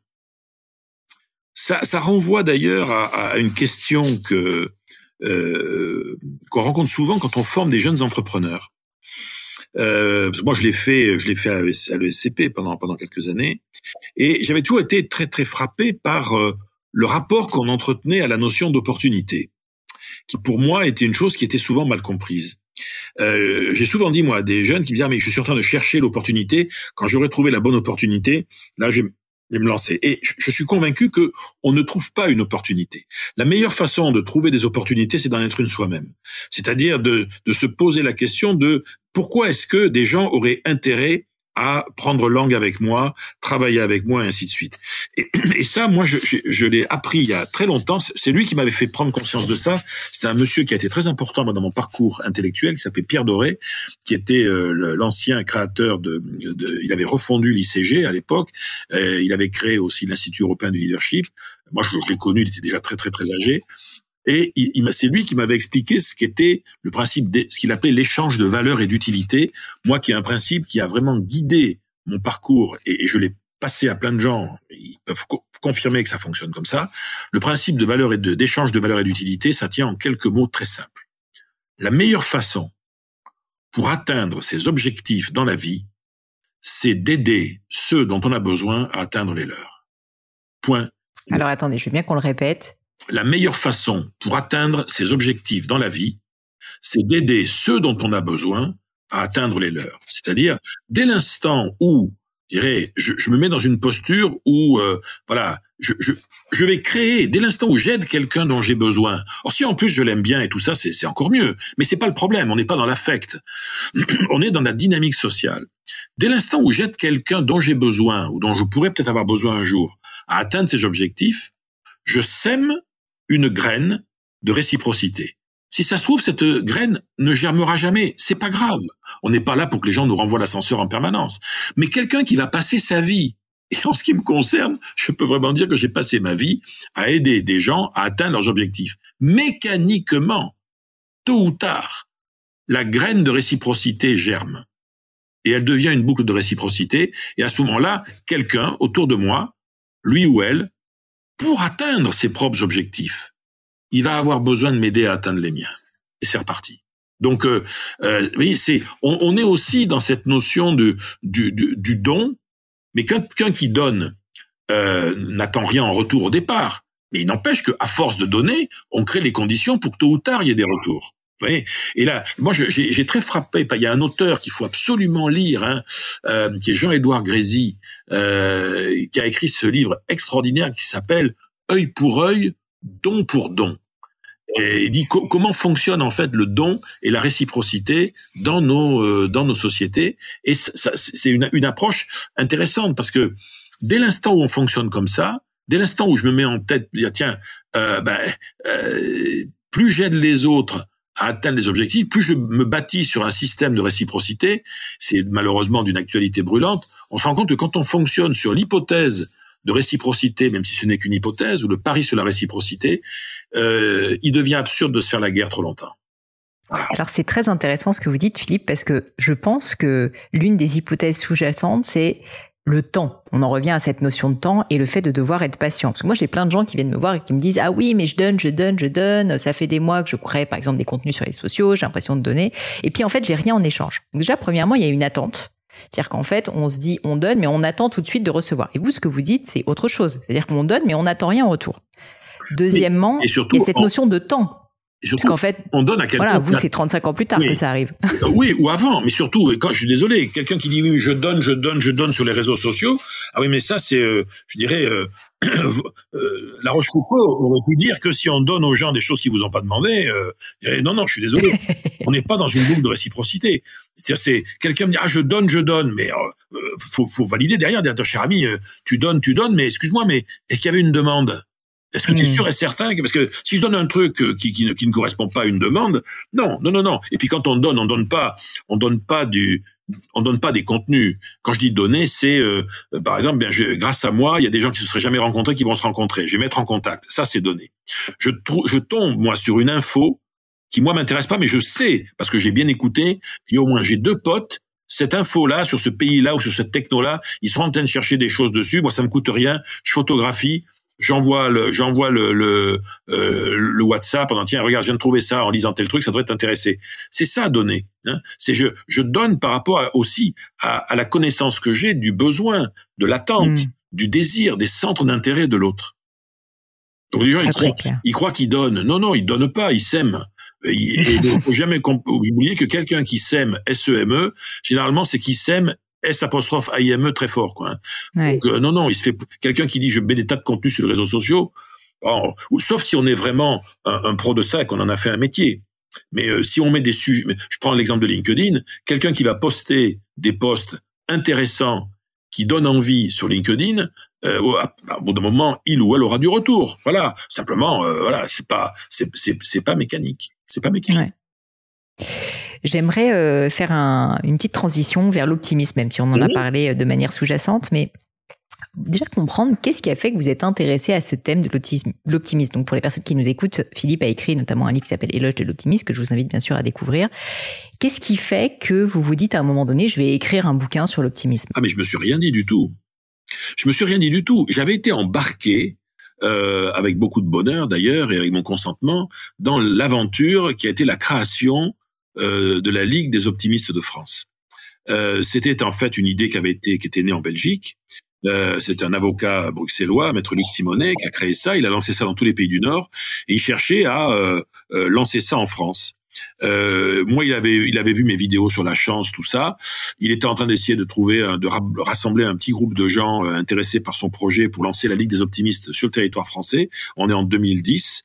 ça ça renvoie d'ailleurs à, à une question que euh, qu'on rencontre souvent quand on forme des jeunes entrepreneurs. Euh, moi, je l'ai fait, je l'ai fait à l'E S C P pendant pendant quelques années, et j'avais toujours été très très frappé par euh, le rapport qu'on entretenait à la notion d'opportunité, qui pour moi était une chose qui était souvent mal comprise. Euh, j'ai souvent dit moi à des jeunes qui me disaient ah, mais je suis en train de chercher l'opportunité, quand j'aurai trouvé la bonne opportunité, là je vais et me lancer. Et je suis convaincu que on ne trouve pas une opportunité. La meilleure façon de trouver des opportunités, c'est d'en être une soi-même. C'est-à-dire de, de se poser la question de pourquoi est-ce que des gens auraient intérêt à prendre langue avec moi, travailler avec moi, et ainsi de suite. Et, et ça, moi, je, je, je l'ai appris il y a très longtemps. C'est lui qui m'avait fait prendre conscience de ça. C'était un monsieur qui a été très important dans mon parcours intellectuel, qui s'appelait Pierre Doré, qui était euh, l'ancien créateur de, de... Il avait refondu l'I C G à l'époque. Euh, il avait créé aussi l'Institut européen du leadership. Moi, je, je l'ai connu, il était déjà très, très, très âgé. Et il, il, c'est lui qui m'avait expliqué ce qu'était le principe, de, ce qu'il appelait l'échange de valeur et d'utilité. Moi, qui est un principe qui a vraiment guidé mon parcours, et, et je l'ai passé à plein de gens, ils peuvent co- confirmer que ça fonctionne comme ça. Le principe de valeur et de, d'échange de valeur et d'utilité, ça tient en quelques mots très simples. La meilleure façon pour atteindre ses objectifs dans la vie, c'est d'aider ceux dont on a besoin à atteindre les leurs. Point. Alors attendez, je veux bien qu'on le répète. La meilleure façon pour atteindre ses objectifs dans la vie, c'est d'aider ceux dont on a besoin à atteindre les leurs. C'est-à-dire, dès l'instant où, je dirais, je, je me mets dans une posture où, euh, voilà, je, je, je vais créer, dès l'instant où j'aide quelqu'un dont j'ai besoin. Or, si en plus je l'aime bien et tout ça, c'est, c'est encore mieux. Mais c'est pas le problème, on n'est pas dans l'affect. On est dans la dynamique sociale. Dès l'instant où j'aide quelqu'un dont j'ai besoin, ou dont je pourrais peut-être avoir besoin un jour, à atteindre ses objectifs, je sème une graine de réciprocité. Si ça se trouve, cette graine ne germera jamais. C'est pas grave. On n'est pas là pour que les gens nous renvoient l'ascenseur en permanence. Mais quelqu'un qui va passer sa vie, et en ce qui me concerne, je peux vraiment dire que j'ai passé ma vie à aider des gens à atteindre leurs objectifs. Mécaniquement, tôt ou tard, la graine de réciprocité germe. Et elle devient une boucle de réciprocité. Et à ce moment-là, quelqu'un autour de moi, lui ou elle, pour atteindre ses propres objectifs, il va avoir besoin de m'aider à atteindre les miens. Et c'est reparti. Donc, euh, euh, vous voyez, c'est, on, on est aussi dans cette notion de, du, du, du don, mais quelqu'un qui donne euh, n'attend rien en retour au départ. Mais il n'empêche qu'à force de donner, on crée les conditions pour que tôt ou tard, il y ait des retours. Vous voyez, et là, moi, je, j'ai, j'ai très frappé. Il y a un auteur qu'il faut absolument lire, hein, euh, qui est Jean-Édouard Grézy, euh, qui a écrit ce livre extraordinaire qui s'appelle « Œil pour œil, don pour don ». Et il dit co- comment fonctionne en fait le don et la réciprocité dans nos euh, dans nos sociétés. Et ça, c'est une, une approche intéressante parce que dès l'instant où on fonctionne comme ça, dès l'instant où je me mets en tête, dire tiens, euh, ben, euh, plus j'aide les autres à atteindre les objectifs, plus je me bâtis sur un système de réciprocité, c'est malheureusement d'une actualité brûlante, on se rend compte que quand on fonctionne sur l'hypothèse de réciprocité, même si ce n'est qu'une hypothèse, ou le pari sur la réciprocité, euh, il devient absurde de se faire la guerre trop longtemps. Voilà. Alors c'est très intéressant ce que vous dites, Philippe, parce que je pense que l'une des hypothèses sous-jacentes, c'est le temps. On en revient à cette notion de temps et le fait de devoir être patient. Parce que moi, j'ai plein de gens qui viennent me voir et qui me disent « Ah oui, mais je donne, je donne, je donne. Ça fait des mois que je crée, par exemple, des contenus sur les réseaux sociaux. J'ai l'impression de donner. Et puis, en fait, j'ai rien en échange. » Donc déjà, premièrement, il y a une attente. C'est-à-dire qu'en fait, on se dit « on donne, mais on attend tout de suite de recevoir ». Et vous, ce que vous dites, c'est autre chose. C'est-à-dire qu'on donne, mais on n'attend rien en retour. Deuxièmement, et, et surtout, il y a cette on... notion de temps. Et surtout, parce qu'en fait, on donne à quelqu'un. Voilà, vous, c'est trente-cinq ans plus tard oui. que ça arrive. Oui, ou avant, mais surtout, quand je suis désolé, quelqu'un qui dit oui, je donne, je donne, je donne sur les réseaux sociaux. Ah oui, mais ça, c'est, euh, je dirais, euh, euh, La Rochefoucauld aurait pu dire que si on donne aux gens des choses qu'ils vous ont pas demandé, euh, non, non, je suis désolé, on n'est pas dans une boucle de réciprocité. C'est-à-dire, c'est quelqu'un me dit ah je donne, je donne, mais euh, faut, faut valider derrière, dire cher ami, euh, tu donnes, tu donnes, mais excuse-moi, mais est-ce qu'il y avait une demande? Est-ce que tu es sûr et certain que, parce que si je donne un truc qui, qui, ne, qui ne correspond pas à une demande, non, non, non, non. Et puis quand on donne, on donne pas, on donne pas du, on donne pas des contenus. Quand je dis donner, c'est, euh, par exemple, bien, je, grâce à moi, il y a des gens qui se seraient jamais rencontrés qui vont se rencontrer. Je vais mettre en contact. Ça, c'est donner. Je, trou, je tombe moi sur une info qui moi m'intéresse pas, mais je sais parce que j'ai bien écouté. Puis au moins j'ai deux potes. Cette info-là, sur ce pays-là ou sur cette techno-là, ils sont en train de chercher des choses dessus. Moi, ça me coûte rien. Je photographie. J'envoie le, j'envoie le, le, euh, le WhatsApp en disant tiens regarde je viens de trouver ça en lisant tel truc ça devrait t'intéresser. C'est ça donner. Hein. C'est je je donne par rapport à, aussi à, à la connaissance que j'ai du besoin, de l'attente, mmh. du désir, des centres d'intérêt de l'autre. Donc les gens ils croient, ils croient qu'ils donnent. Non non ils donnent pas, ils s'aiment. Et il ne faut jamais oublier que quelqu'un qui s'aime S E M E généralement c'est qu'il s'aime S apostrophe A I M E très fort, quoi. Ouais. Donc, euh, non, non, il se fait, quelqu'un qui dit je mets des tas de contenus sur les réseaux sociaux, bon, ou, sauf si on est vraiment un, un pro de ça et qu'on en a fait un métier. Mais, euh, si on met des sujets, je prends l'exemple de LinkedIn, quelqu'un qui va poster des posts intéressant, qui donne envie sur LinkedIn, euh, au, au bout d'un moment, il ou elle aura du retour. Voilà, simplement, euh, voilà, c'est pas, c'est, c'est, c'est pas mécanique. C'est pas mécanique. Ouais. J'aimerais euh, faire un, une petite transition vers l'optimisme, même si on en a parlé de manière sous-jacente, mais déjà comprendre qu'est-ce qui a fait que vous êtes intéressé à ce thème de l'optimisme. Donc pour les personnes qui nous écoutent, Philippe a écrit notamment un livre qui s'appelle Éloge de l'optimisme, que je vous invite bien sûr à découvrir. Qu'est-ce qui fait que vous vous dites à un moment donné, je vais écrire un bouquin sur l'optimisme? Ah mais je me suis rien dit du tout. Je me suis rien dit du tout. J'avais été embarqué, euh, avec beaucoup de bonheur d'ailleurs, et avec mon consentement, dans l'aventure qui a été la création euh, de la Ligue des optimistes de France. Euh, c'était en fait une idée qui avait été, qui était née en Belgique. Euh, c'est un avocat bruxellois, maître Luc Simonet, qui a créé ça. Il a lancé ça dans tous les pays du Nord et il cherchait à euh, euh, lancer ça en France. Euh, moi, il avait, il avait vu mes vidéos sur la chance, tout ça. Il était en train d'essayer de trouver, un, de rassembler un petit groupe de gens euh, intéressés par son projet pour lancer la Ligue des optimistes sur le territoire français. On est en deux mille dix.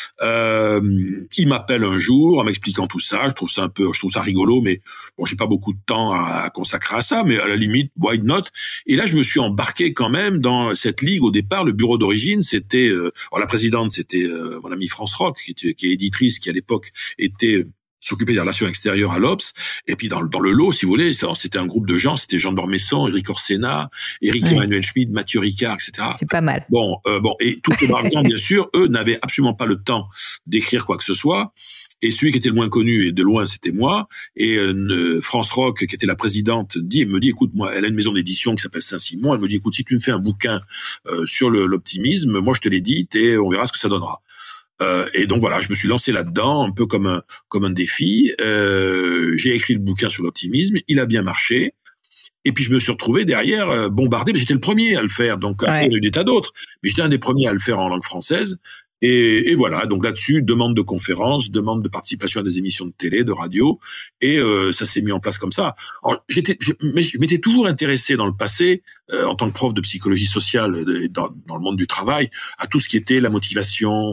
Euh, il m'appelle un jour en m'expliquant tout ça. Je trouve ça un peu, je trouve ça rigolo, mais bon, j'ai pas beaucoup de temps à, à consacrer à ça. Mais à la limite, why not? Et là, je me suis embarqué quand même dans cette ligue. Au départ, le bureau d'origine, c'était, euh, alors la présidente, c'était euh, mon amie France Roch, qui, qui est éditrice, qui à l'époque était s'occuper des relations extérieures à l'Obs, et puis dans, dans le lot, si vous voulez, c'était un groupe de gens, c'était Jean d'Ormesson, Éric Orsena, Éric ouais. Emmanuel Schmitt, Mathieu Ricard, et cetera. C'est pas mal. Bon, euh, bon, et tous ces braves gens, bien sûr, eux n'avaient absolument pas le temps d'écrire quoi que ce soit, et celui qui était le moins connu, et de loin, c'était moi, et euh, France Roch, qui était la présidente, dit, me dit, écoute, moi, elle a une maison d'édition qui s'appelle Saint-Simon, elle me dit, écoute, si tu me fais un bouquin euh, sur le, l'optimisme, moi je te l'édite, et on verra ce que ça donnera. Euh, et donc voilà, je me suis lancé là-dedans un peu comme un comme un défi. Euh, j'ai écrit le bouquin sur l'optimisme, il a bien marché. Et puis je me suis retrouvé derrière euh, bombardé. Mais j'étais le premier à le faire, donc après, ouais. il y en a eu des tas d'autres. Mais j'étais un des premiers à le faire en langue française. Et, et voilà, donc là-dessus, demande de conférences, demande de participation à des émissions de télé, de radio, et euh, ça s'est mis en place comme ça. Alors, j'étais, je, mais je m'étais toujours intéressé dans le passé, euh, en tant que prof de psychologie sociale dans, dans le monde du travail, à tout ce qui était la motivation,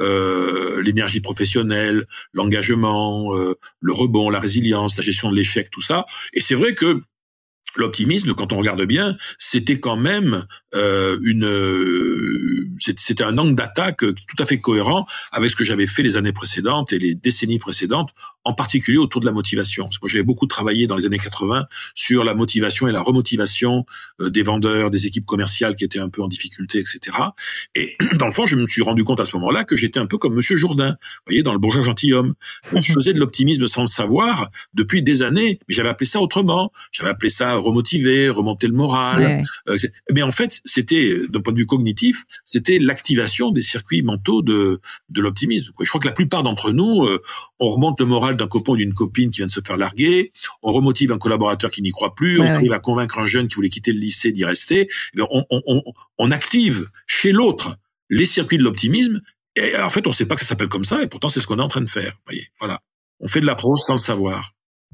euh, l'énergie professionnelle, l'engagement, euh, le rebond, la résilience, la gestion de l'échec, tout ça. Et c'est vrai que l'optimisme, quand on regarde bien, c'était quand même euh, une, euh, c'était un angle d'attaque tout à fait cohérent avec ce que j'avais fait les années précédentes et les décennies précédentes, en particulier autour de la motivation. Parce que moi, j'avais beaucoup travaillé dans les années quatre-vingts sur la motivation et la remotivation euh, des vendeurs, des équipes commerciales qui étaient un peu en difficulté, et cetera. Et dans le fond, je me suis rendu compte à ce moment-là que j'étais un peu comme Monsieur Jourdain, vous voyez, dans Le Bourgeois gentilhomme. Je faisais de l'optimisme sans le savoir depuis des années, mais j'avais appelé ça autrement. J'avais appelé ça remotiver, remonter le moral. Ouais. Euh, mais en fait, c'était, d'un point de vue cognitif, c'était l'activation des circuits mentaux de, de l'optimisme. Je crois que la plupart d'entre nous, euh, on remonte le moral d'un copain ou d'une copine qui vient de se faire larguer, on remotive un collaborateur qui n'y croit plus, ouais, on arrive ouais. à convaincre un jeune qui voulait quitter le lycée d'y rester. On, on, on, on active chez l'autre les circuits de l'optimisme, et en fait, on ne sait pas que ça s'appelle comme ça, et pourtant, c'est ce qu'on est en train de faire. Vous voyez, voilà. On fait de la prose sans le savoir.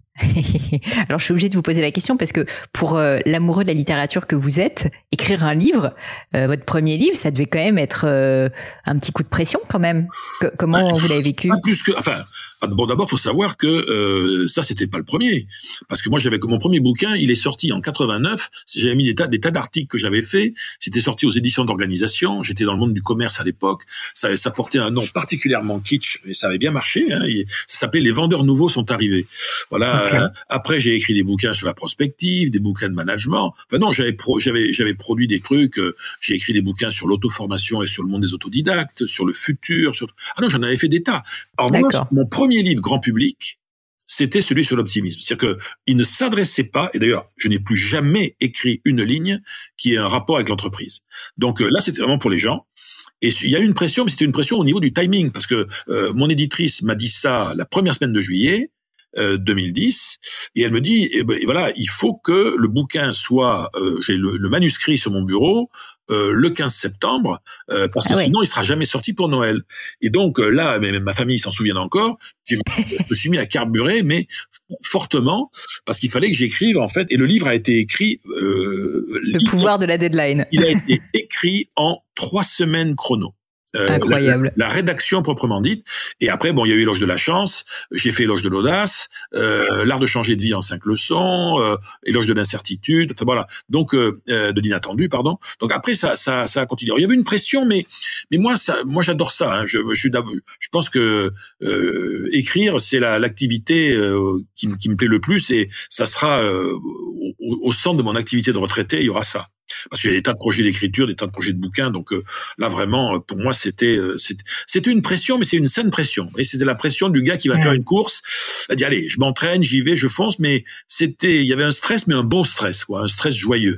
Alors, je suis obligée de vous poser la question parce que pour euh, l'amoureux de la littérature que vous êtes, écrire un livre, euh, votre premier livre, ça devait quand même être euh, un petit coup de pression quand même. Que, comment ah, vous l'avez vécu? Pas plus que, enfin, bon, d'abord, faut savoir que euh, ça, c'était pas le premier, parce que moi, j'avais mon premier bouquin, il est sorti en quatre-vingt-neuf. J'avais mis des tas, des tas d'articles que j'avais fait. C'était sorti aux éditions d'organisation. J'étais dans le monde du commerce à l'époque. Ça, ça portait un nom particulièrement kitsch, mais ça avait bien marché. Hein, et ça s'appelait Les vendeurs nouveaux sont arrivés. Voilà. Okay. Euh, après, j'ai écrit des bouquins sur la prospective, des bouquins de management. Enfin non, j'avais pro, j'avais j'avais produit des trucs. Euh, j'ai écrit des bouquins sur l'auto-formation et sur le monde des autodidactes, sur le futur. Sur ah non, j'en avais fait des tas. Alors moi, mon premier livre grand public, c'était celui sur l'optimisme. C'est-à-dire que il ne s'adressait pas. Et d'ailleurs, je n'ai plus jamais écrit une ligne qui ait un rapport avec l'entreprise. Donc euh, là, c'était vraiment pour les gens. Et il y a eu une pression, mais c'était une pression au niveau du timing, parce que euh, mon éditrice m'a dit ça la première semaine de juillet. Euh, deux mille dix, et elle me dit, eh ben, voilà, il faut que le bouquin soit, euh, j'ai le, le manuscrit sur mon bureau, euh, le quinze septembre, euh, parce que ah sinon ouais. il sera jamais sorti pour Noël. Et donc euh, là, mais ma famille s'en souvient encore, je me suis mis à carburer, mais fortement, parce qu'il fallait que j'écrive en fait, et le livre a été écrit. Euh, le livre, pouvoir de la deadline. Il a été écrit en trois semaines chrono. Euh, Incroyable. La, la rédaction proprement dite. Et après, bon, il y a eu Éloge de la chance, j'ai fait Éloge de l'audace, euh, L'art de changer de vie en cinq leçons, euh, Éloge de l'incertitude, enfin voilà. Donc, euh, de l'inattendu, pardon. Donc après, ça, ça, ça a continué. Alors, il y avait une pression, mais, mais moi, ça, moi, j'adore ça. Hein. Je, je suis, je pense que euh, écrire, c'est la, l'activité euh, qui, qui me plaît le plus, et ça sera euh, au, au centre de mon activité de retraité. Il y aura ça. Parce qu'il y a des tas de projets d'écriture, des tas de projets de bouquins, donc euh, là vraiment, pour moi, c'était, euh, c'était c'était une pression, mais c'est une saine pression. Et c'était la pression du gars qui va ouais. faire une course, il dit allez, je m'entraîne, j'y vais, je fonce, mais c'était, il y avait un stress, mais un bon stress, quoi, un stress joyeux.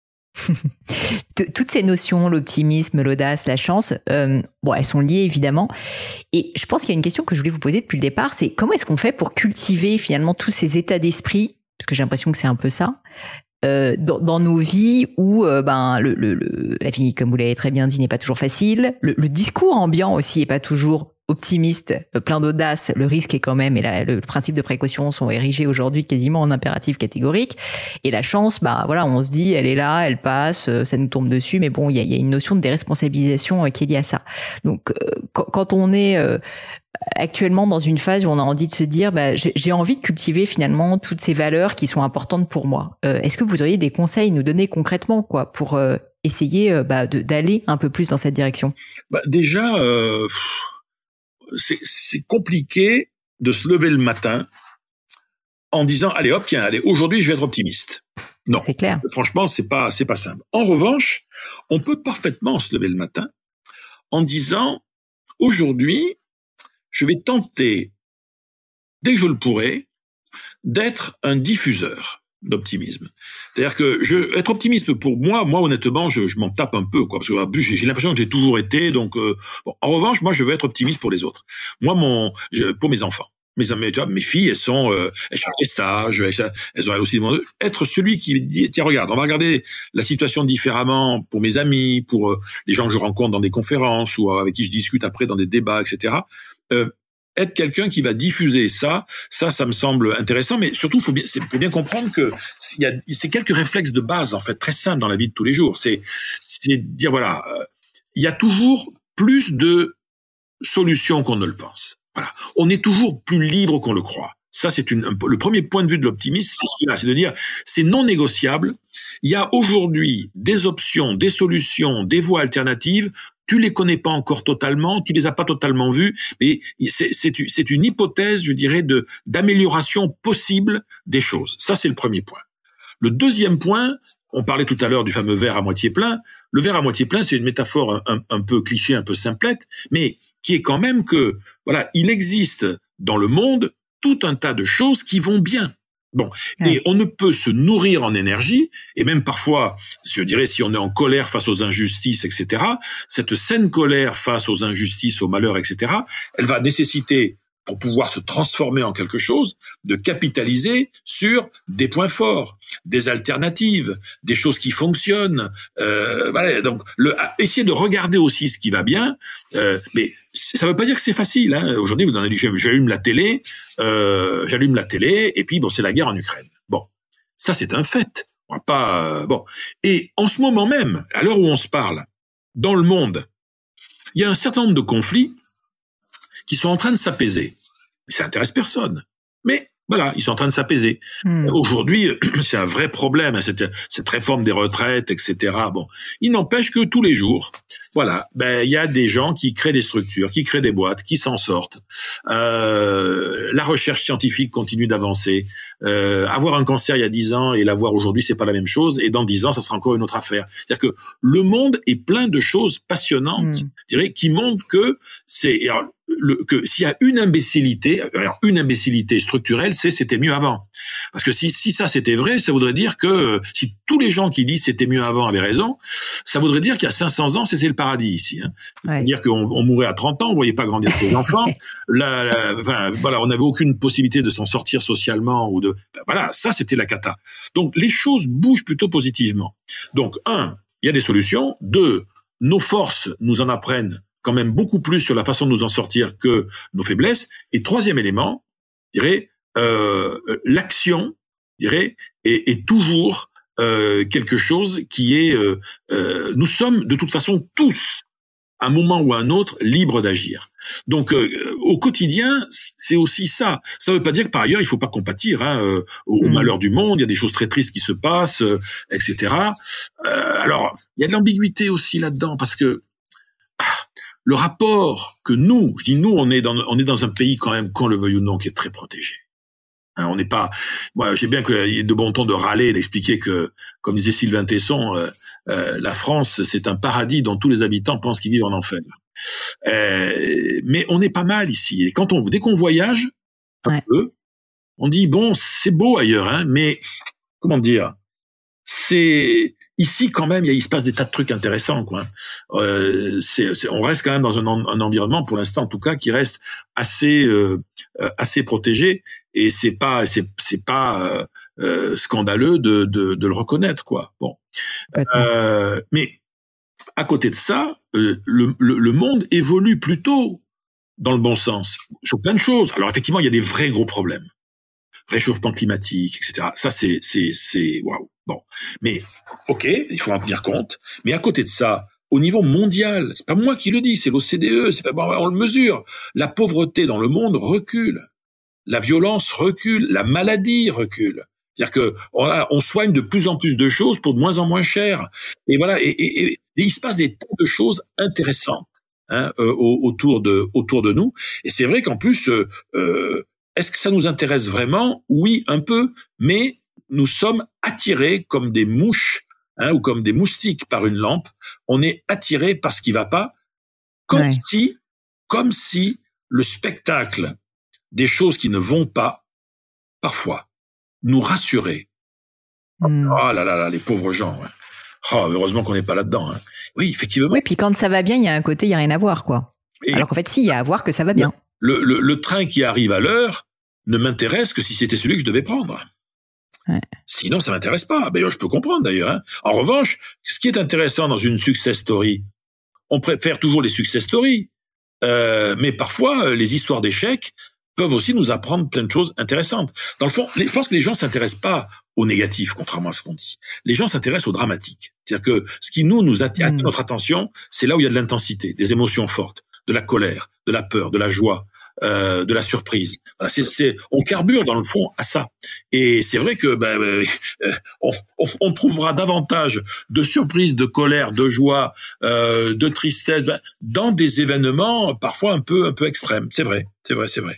Toutes ces notions, l'optimisme, l'audace, la chance, euh, bon, elles sont liées évidemment. Et je pense qu'il y a une question que je voulais vous poser depuis le départ, c'est comment est-ce qu'on fait pour cultiver finalement tous ces états d'esprit, parce que j'ai l'impression que c'est un peu ça. Euh, dans, dans nos vies où euh, ben le, le, le, la vie, comme vous l'avez très bien dit, n'est pas toujours facile. Le, le discours ambiant aussi est pas toujours optimiste, euh, plein d'audace. Le risque est quand même, et la, le, le principe de précaution sont érigés aujourd'hui quasiment en impératif catégorique. Et la chance, bah voilà, on se dit, elle est là, elle passe, euh, ça nous tombe dessus. Mais bon, il y a, y a une notion de déresponsabilisation euh, qui est liée à ça. Donc, euh, quand, quand on est euh, actuellement dans une phase où on a envie de se dire bah, j'ai, j'ai envie de cultiver finalement toutes ces valeurs qui sont importantes pour moi. Euh, est-ce que vous auriez des conseils à nous donner concrètement quoi, pour euh, essayer euh, bah, de, d'aller un peu plus dans cette direction? Bah, déjà, euh, c'est, c'est compliqué de se lever le matin en disant allez hop, tiens, allez, aujourd'hui je vais être optimiste. Non, c'est clair. Franchement, c'est pas, c'est pas simple. En revanche, on peut parfaitement se lever le matin en disant aujourd'hui, je vais tenter, dès que je le pourrai, d'être un diffuseur d'optimisme. C'est-à-dire que je, être optimiste pour moi, moi honnêtement, je, je m'en tape un peu, quoi, parce que j'ai, j'ai l'impression que j'ai toujours été. Donc, euh, bon, en revanche, moi, je veux être optimiste pour les autres. Moi, mon, je, pour mes enfants, mes mes, tu vois, mes filles, elles sont, euh, elles cherchent des stages, elles, elles ont elles aussi demandé être celui qui dit tiens, regarde, on va regarder la situation différemment pour mes amis, pour euh, les gens que je rencontre dans des conférences ou avec qui je discute après dans des débats, et cetera. Euh, être quelqu'un qui va diffuser ça, ça, ça me semble intéressant, mais surtout, faut bien, c'est, faut bien comprendre que il y a, c'est quelques réflexes de base, en fait, très simples dans la vie de tous les jours. C'est, c'est dire, voilà, euh, il y a toujours plus de solutions qu'on ne le pense. Voilà. On est toujours plus libre qu'on le croit. Ça, c'est une, un, le premier point de vue de l'optimisme, c'est celui-là, c'est de dire, c'est non négociable. Il y a aujourd'hui des options, des solutions, des voies alternatives. Tu les connais pas encore totalement, tu les as pas totalement vues, mais c'est, c'est, c'est une hypothèse, je dirais, de, d'amélioration possible des choses. Ça, c'est le premier point. Le deuxième point, on parlait tout à l'heure du fameux verre à moitié plein. Le verre à moitié plein, c'est une métaphore un, un, un peu cliché, un peu simplette, mais qui est quand même que, voilà, il existe dans le monde tout un tas de choses qui vont bien. Bon, ouais. Et on ne peut se nourrir en énergie, et même parfois, je dirais, si on est en colère face aux injustices, et cetera, cette saine colère face aux injustices, aux malheurs, et cetera, elle va nécessiter, pour pouvoir se transformer en quelque chose, de capitaliser sur des points forts, des alternatives, des choses qui fonctionnent. Euh, voilà, donc, le, essayer de regarder aussi ce qui va bien, euh, mais ça veut pas dire que c'est facile. Hein. Aujourd'hui, vous en avez, j'allume la télé, euh, j'allume la télé, et puis bon, c'est la guerre en Ukraine. Bon, ça c'est un fait. On va pas euh, bon. Et en ce moment même, à l'heure où on se parle, dans le monde, il y a un certain nombre de conflits qui sont en train de s'apaiser. Ça intéresse personne. Mais voilà, ils sont en train de s'apaiser. Mmh. Aujourd'hui, c'est un vrai problème, cette, cette réforme des retraites, et cetera. Bon, il n'empêche que tous les jours, voilà, ben il y a des gens qui créent des structures, qui créent des boîtes, qui s'en sortent. Euh, la recherche scientifique continue d'avancer. Euh, avoir un cancer il y a dix ans et l'avoir aujourd'hui, c'est pas la même chose. Et dans dix ans, ça sera encore une autre affaire. C'est-à-dire que le monde est plein de choses passionnantes, mmh. je dirais, qui montrent que c'est alors, Le, que s'il y a une imbécilité, alors une imbécilité structurelle, c'est c'était mieux avant. Parce que si si ça c'était vrai, ça voudrait dire que si tous les gens qui disent c'était mieux avant avaient raison, ça voudrait dire qu'il y a cinq cents ans c'était le paradis ici. Hein. Ouais. C'est-à-dire qu'on on mourait à trente ans, on voyait pas grandir ses enfants. Là, là, enfin voilà, on n'avait aucune possibilité de s'en sortir socialement ou de ben, voilà, ça c'était la cata. Donc les choses bougent plutôt positivement. Donc un, il y a des solutions. Deux, nos forces nous en apprennent quand même beaucoup plus sur la façon de nous en sortir que nos faiblesses. Et troisième élément, je dirais, euh, l'action, je dirais, est, est toujours euh, quelque chose qui est... Euh, euh, nous sommes de toute façon tous à un moment ou à un autre, libre d'agir. Donc, euh, au quotidien, c'est aussi ça. Ça ne veut pas dire que par ailleurs, il ne faut pas compatir hein, euh, au, au mmh. malheur du monde. Il y a des choses très tristes qui se passent, euh, et cetera. Euh, alors, il y a de l'ambiguïté aussi là-dedans, parce que ah, le rapport que nous, je dis nous, on est dans, on est dans un pays quand même, qu'on le veuille ou non, qui est très protégé. Hein, on n'est pas. Moi, j'ai bien qu'il y ait de bon ton de râler, d'expliquer que, comme disait Sylvain Tesson, euh, euh, la France, c'est un paradis dont tous les habitants pensent qu'ils vivent en enfer. Euh, mais on est pas mal ici. Et quand on, dès qu'on voyage, un ouais. peu, on dit bon, c'est beau ailleurs, hein, mais comment dire, c'est ici quand même, il se passe des tas de trucs intéressants, quoi. Euh, c'est, c'est, on reste quand même dans un, un environnement, pour l'instant en tout cas, qui reste assez, euh, assez protégé. Et c'est pas, c'est, c'est pas euh, euh, scandaleux de, de, de le reconnaître, quoi. Bon, euh, mais à côté de ça, euh, le, le, le monde évolue plutôt dans le bon sens sur plein de choses. Alors effectivement, il y a des vrais gros problèmes, réchauffement climatique, et cetera. Ça, c'est, c'est, c'est, waouh. Bon, mais ok, il faut en tenir compte. Mais à côté de ça, au niveau mondial, c'est pas moi qui le dis, c'est l'O C D E, c'est pas on le mesure. La pauvreté dans le monde recule, la violence recule, la maladie recule. C'est-à-dire que on, a, on soigne de plus en plus de choses pour de moins en moins cher. Et voilà, et, et, et, et il se passe des tas de choses intéressantes hein, euh, autour de autour de nous. Et c'est vrai qu'en plus, euh, euh, est-ce que ça nous intéresse vraiment ? Oui, un peu, mais nous sommes attirés comme des mouches hein, ou comme des moustiques par une lampe. On est attirés par ce qui va pas, comme ouais. si, comme si le spectacle des choses qui ne vont pas, parfois, nous rassurer. Mm. Oh là là là, les pauvres gens. Hein. Oh, heureusement qu'on n'est pas là-dedans. Hein. Oui, effectivement. Oui, puis quand ça va bien, il y a un côté, il n'y a rien à voir, quoi. Et alors qu'en fait, si, il y a à voir que ça va bien. Le, le, le train qui arrive à l'heure ne m'intéresse que si c'était celui que je devais prendre. Ouais. Sinon, ça m'intéresse pas. Ben, je peux comprendre d'ailleurs. Hein. En revanche, ce qui est intéressant dans une success story, on préfère toujours les success stories, euh, mais parfois, les histoires d'échecs peuvent aussi nous apprendre plein de choses intéressantes. Dans le fond, je pense que les gens s'intéressent pas au négatif, contrairement à ce qu'on dit. Les gens s'intéressent au dramatique. C'est-à-dire que ce qui nous, nous attire mmh. notre attention, c'est là où il y a de l'intensité, des émotions fortes, de la colère, de la peur, de la joie, euh, de la surprise. Voilà, c'est, c'est, on carbure dans le fond à ça. Et c'est vrai que ben, euh, on, on, on trouvera davantage de surprise, de colère, de joie, euh, de tristesse ben, dans des événements parfois un peu, un peu extrêmes. C'est vrai, c'est vrai, c'est vrai.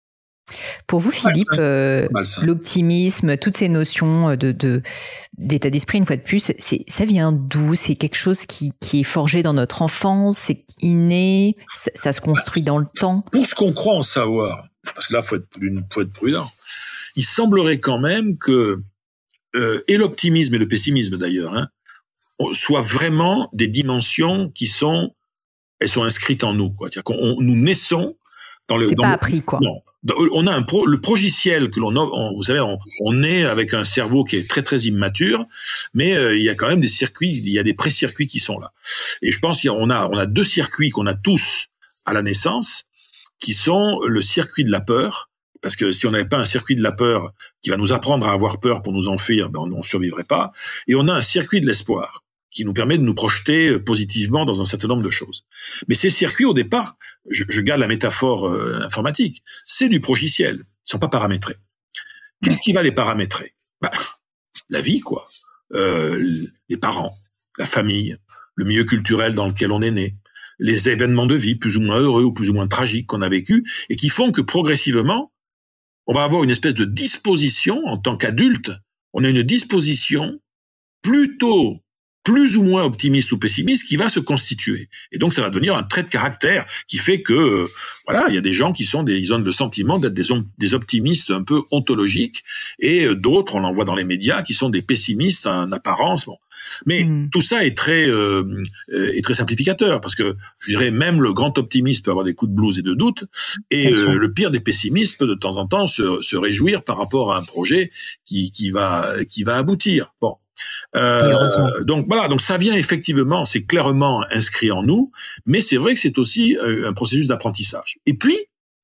Pour vous, Philippe, euh, l'optimisme, toutes ces notions de, de d'état d'esprit, une fois de plus, c'est, ça vient d'où ? C'est quelque chose qui, qui est forgé dans notre enfance, c'est inné, ça, ça se construit dans le temps. Pour ce qu'on croit en savoir, parce que là, faut être, faut être prudent. Il semblerait quand même que euh, et l'optimisme et le pessimisme d'ailleurs, hein, soient vraiment des dimensions qui sont, elles sont inscrites en nous, quoi. C'est-à-dire qu'on nous naissons dans le. C'est dans pas le, appris, quoi. Non. On a un pro, le progiciel que l'on a, on, vous savez, on, on est avec un cerveau qui est très très immature, mais euh, il y a quand même des circuits, il y a des pré-circuits qui sont là. Et je pense qu'on a, on a deux circuits qu'on a tous à la naissance, qui sont le circuit de la peur, parce que si on n'avait pas un circuit de la peur qui va nous apprendre à avoir peur pour nous enfuir, ben on ne survivrait pas. Et on a un circuit de l'espoir, qui nous permet de nous projeter positivement dans un certain nombre de choses. Mais ces circuits, au départ, je, je garde la métaphore euh, informatique, c'est du progiciel, ils sont pas paramétrés. Qu'est-ce qui va les paramétrer ? Ben, la vie, quoi. Euh, les parents, la famille, le milieu culturel dans lequel on est né, les événements de vie plus ou moins heureux ou plus ou moins tragiques qu'on a vécu, et qui font que progressivement, on va avoir une espèce de disposition, en tant qu'adulte, on a une disposition plutôt plus ou moins optimiste ou pessimiste qui va se constituer. Et donc, ça va devenir un trait de caractère qui fait que, euh, voilà, il y a des gens qui sont des, ils ont le sentiment d'être des, des optimistes un peu ontologiques, et euh, d'autres, on en voit dans les médias, qui sont des pessimistes en apparence. Bon. Mais mmh. tout ça est très, euh, est très simplificateur, parce que, je dirais, même le grand optimiste peut avoir des coups de blues et de doute, et euh, le pire des pessimistes peut de temps en temps se, se réjouir par rapport à un projet qui, qui va, qui va aboutir. Bon. Euh, donc voilà, donc ça vient effectivement, c'est clairement inscrit en nous, mais c'est vrai que c'est aussi euh, un processus d'apprentissage. Et puis,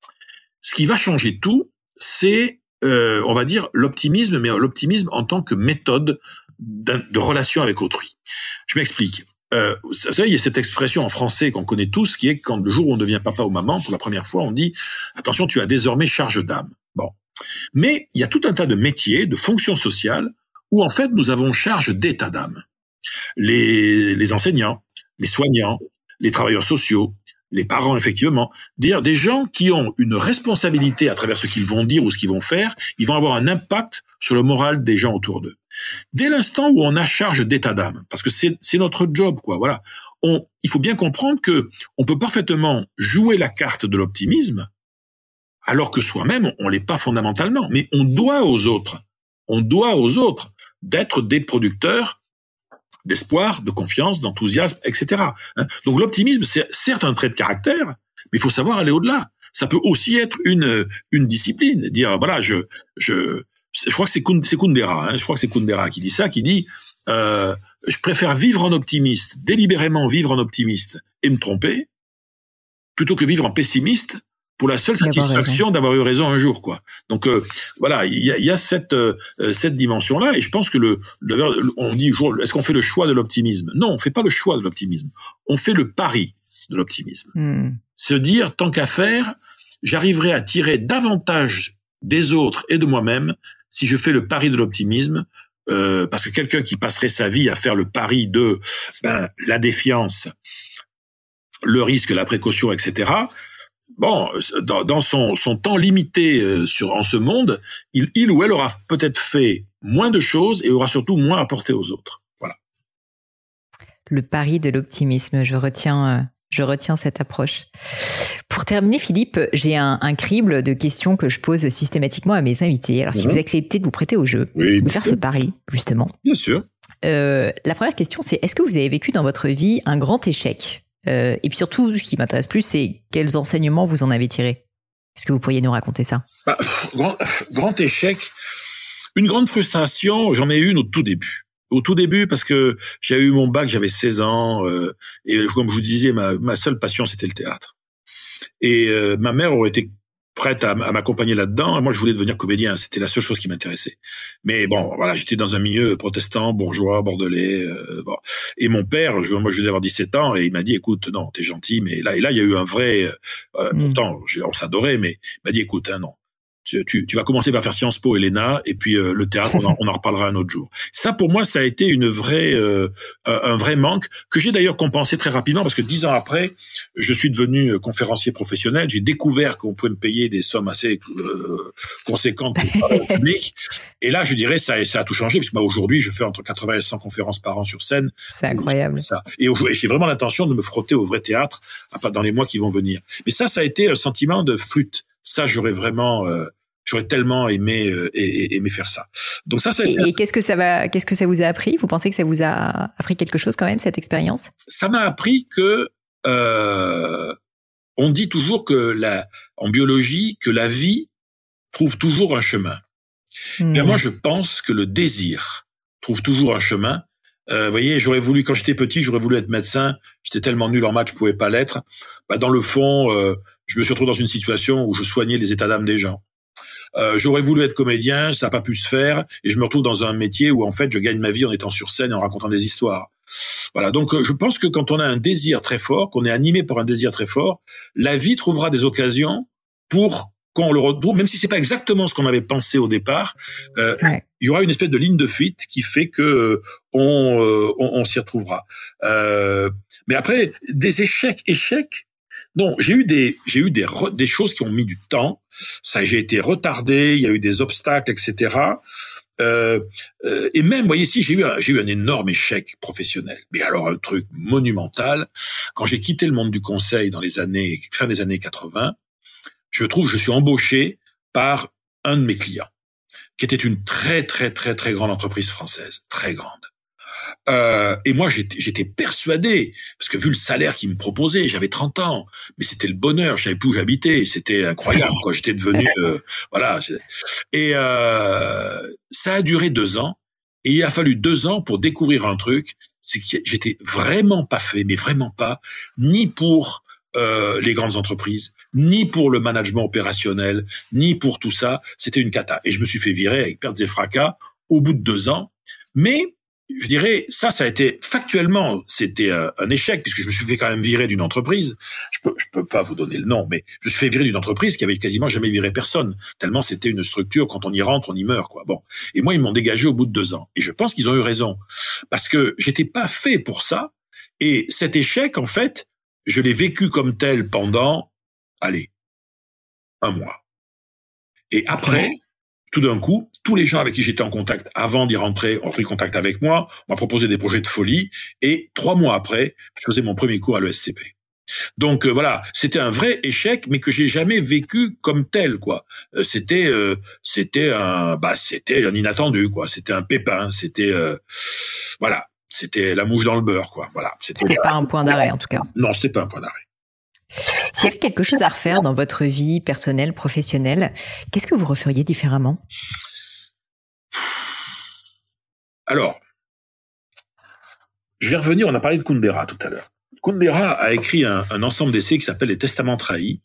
ce qui va changer tout, c'est, euh, on va dire, l'optimisme, mais l'optimisme en tant que méthode de relation avec autrui. Je m'explique. Euh, vous savez, il y a cette expression en français qu'on connaît tous, qui est quand le jour où on devient papa ou maman, pour la première fois, on dit « Attention, tu as désormais charge d'âme ». Bon. Mais il y a tout un tas de métiers, de fonctions sociales, où en fait, nous avons charge d'état d'âme. Les, les enseignants, les soignants, les travailleurs sociaux, les parents, effectivement. D'ailleurs, des gens qui ont une responsabilité à travers ce qu'ils vont dire ou ce qu'ils vont faire, ils vont avoir un impact sur le moral des gens autour d'eux. Dès l'instant où on a charge d'état d'âme, parce que c'est, c'est notre job, quoi, voilà. On, il faut bien comprendre que on peut parfaitement jouer la carte de l'optimisme, alors que soi-même, on l'est pas fondamentalement. Mais on doit aux autres, on doit aux autres d'être des producteurs d'espoir, de confiance, d'enthousiasme, et cetera. Donc l'optimisme, c'est certes un trait de caractère, mais il faut savoir aller au-delà. Ça peut aussi être une une discipline, dire voilà, je je je crois que c'est Kundera, hein, je crois que c'est Kundera qui dit ça, qui dit euh, je préfère vivre en optimiste, délibérément vivre en optimiste et me tromper, plutôt que vivre en pessimiste pour la seule satisfaction d'avoir eu raison un jour, quoi. Donc euh, voilà, il y a, y a cette euh, cette dimension-là, et je pense que le, le on dit est-ce qu'on fait le choix de l'optimisme ? Non, on fait pas le choix de l'optimisme. On fait le pari de l'optimisme. Mm. Se dire tant qu'à faire, j'arriverai à tirer davantage des autres et de moi-même si je fais le pari de l'optimisme, euh, parce que quelqu'un qui passerait sa vie à faire le pari de ben, la défiance, le risque, la précaution, et cetera. Bon, dans, dans son, son temps limité euh, sur en ce monde, il, il ou elle aura peut-être fait moins de choses et aura surtout moins apporté aux autres. Voilà. Le pari de l'optimisme, je retiens, euh, je retiens cette approche. Pour terminer, Philippe, j'ai un, un crible de questions que je pose systématiquement à mes invités. Alors, si mmh. vous acceptez de vous prêter au jeu, oui, de faire sûr. ce pari, justement. Bien sûr. Euh, la première question, c'est est-ce que vous avez vécu dans votre vie un grand échec ? Euh, et puis surtout, ce qui m'intéresse plus, c'est quels enseignements vous en avez tirés. Est-ce que vous pourriez nous raconter ça ? bah, grand, grand échec, une grande frustration, j'en ai eu une au tout début. Au tout début, parce que j'ai eu mon bac, j'avais seize ans, euh, et comme je vous disais, ma, ma seule passion, c'était le théâtre. Et euh, ma mère aurait été prête à, à m'accompagner là-dedans. Moi, je voulais devenir comédien. C'était la seule chose qui m'intéressait. Mais bon, voilà, j'étais dans un milieu protestant, bourgeois, bordelais. Euh, bon. Et mon père, je, moi, je devais avoir dix-sept ans, et il m'a dit, écoute, non, t'es gentil, mais là, et là, il y a eu un vrai. Euh, mmh. Pourtant, on s'adorait, mais il m'a dit, écoute, hein, non. Tu, tu, tu vas commencer par faire Sciences Po et l'E N A, et puis euh, le théâtre, on en, on en reparlera un autre jour. Ça, pour moi, ça a été une vraie, euh, un vrai manque que j'ai d'ailleurs compensé très rapidement, parce que dix ans après, je suis devenu conférencier professionnel. J'ai découvert qu'on pouvait me payer des sommes assez euh, conséquentes pour le travail public. Et là, je dirais, ça, ça a tout changé, parce que moi, aujourd'hui, je fais entre quatre-vingts et cent conférences par an sur scène. C'est incroyable. Ça. Et, et j'ai vraiment l'intention de me frotter au vrai théâtre dans les mois qui vont venir. Mais ça, ça a été un sentiment de flûte. Ça, j'aurais vraiment... Euh, J'aurais tellement aimé euh, aimé faire ça. Donc ça, ça a et, été... et qu'est-ce que ça va, qu'est-ce que ça vous a appris ? Vous pensez que ça vous a appris quelque chose quand même, cette expérience ? Ça m'a appris que euh, on dit toujours que la, en biologie, que la vie trouve toujours un chemin. Mmh. Et moi, je pense que le désir trouve toujours un chemin. Euh, vous voyez, j'aurais voulu, quand j'étais petit, j'aurais voulu être médecin. J'étais tellement nul en maths, je pouvais pas l'être. Bah, dans le fond, euh, je me suis retrouvé dans une situation où je soignais les états d'âme des gens. Euh, j'aurais voulu être comédien, ça n'a pas pu se faire, et je me retrouve dans un métier où en fait je gagne ma vie en étant sur scène et en racontant des histoires. Voilà, donc euh, je pense que quand on a un désir très fort, qu'on est animé par un désir très fort, la vie trouvera des occasions pour qu'on le retrouve, même si c'est pas exactement ce qu'on avait pensé au départ. Euh, ouais. Il y aura une espèce de ligne de fuite qui fait que euh, on, euh, on, on s'y retrouvera. Euh, mais après, des échecs, échecs. Non, j'ai eu des, j'ai eu des, des choses qui ont mis du temps. Ça, j'ai été retardé. Il y a eu des obstacles, et cetera. Euh, euh, et même, vous voyez, ici, j'ai eu, un, j'ai eu un énorme échec professionnel. Mais alors, un truc monumental. Quand j'ai quitté le monde du conseil dans les années, fin des années quatre-vingts, je trouve que je suis embauché par un de mes clients, qui était une très, très, très, très grande entreprise française. Très grande. Euh, et moi, j'étais, j'étais persuadé, parce que vu le salaire qu'il me proposait, j'avais trente ans, mais c'était le bonheur, je savais plus où j'habitais, c'était incroyable, quoi. J'étais devenu, euh, voilà. Et euh, ça a duré deux ans, et il a fallu deux ans pour découvrir un truc, c'est que j'étais vraiment pas fait, mais vraiment pas, ni pour euh, les grandes entreprises, ni pour le management opérationnel, ni pour tout ça. C'était une cata. Et je me suis fait virer avec pertes et fracas au bout de deux ans, mais je dirais, ça, ça a été factuellement, c'était un, un échec puisque je me suis fait quand même virer d'une entreprise. Je peux, je peux pas vous donner le nom, mais je me suis fait virer d'une entreprise qui avait quasiment jamais viré personne. Tellement c'était une structure, quand on y rentre, on y meurt, quoi. Bon. Et moi, ils m'ont dégagé au bout de deux ans. Et je pense qu'ils ont eu raison. Parce que j'étais pas fait pour ça. Et cet échec, en fait, je l'ai vécu comme tel pendant, allez, un mois. Et après, tout d'un coup, tous les gens avec qui j'étais en contact avant d'y rentrer ont pris contact avec moi, m'ont proposé des projets de folie, et trois mois après, je faisais mon premier cours à l'E S C P. Donc euh, voilà, c'était un vrai échec, mais que j'ai jamais vécu comme tel, quoi. Euh, c'était, euh, c'était un, bah, c'était un inattendu, quoi. C'était un pépin, c'était, euh, voilà, c'était la mouche dans le beurre, quoi. Voilà. C'était, c'était pas un point d'arrêt, en tout cas. Non, c'était pas un point d'arrêt. S'il y avait quelque chose à refaire dans votre vie personnelle, professionnelle, qu'est-ce que vous referiez différemment ? Alors, je vais revenir, on a parlé de Kundera tout à l'heure. Kundera a écrit un, un ensemble d'essais qui s'appelle Les Testaments trahis,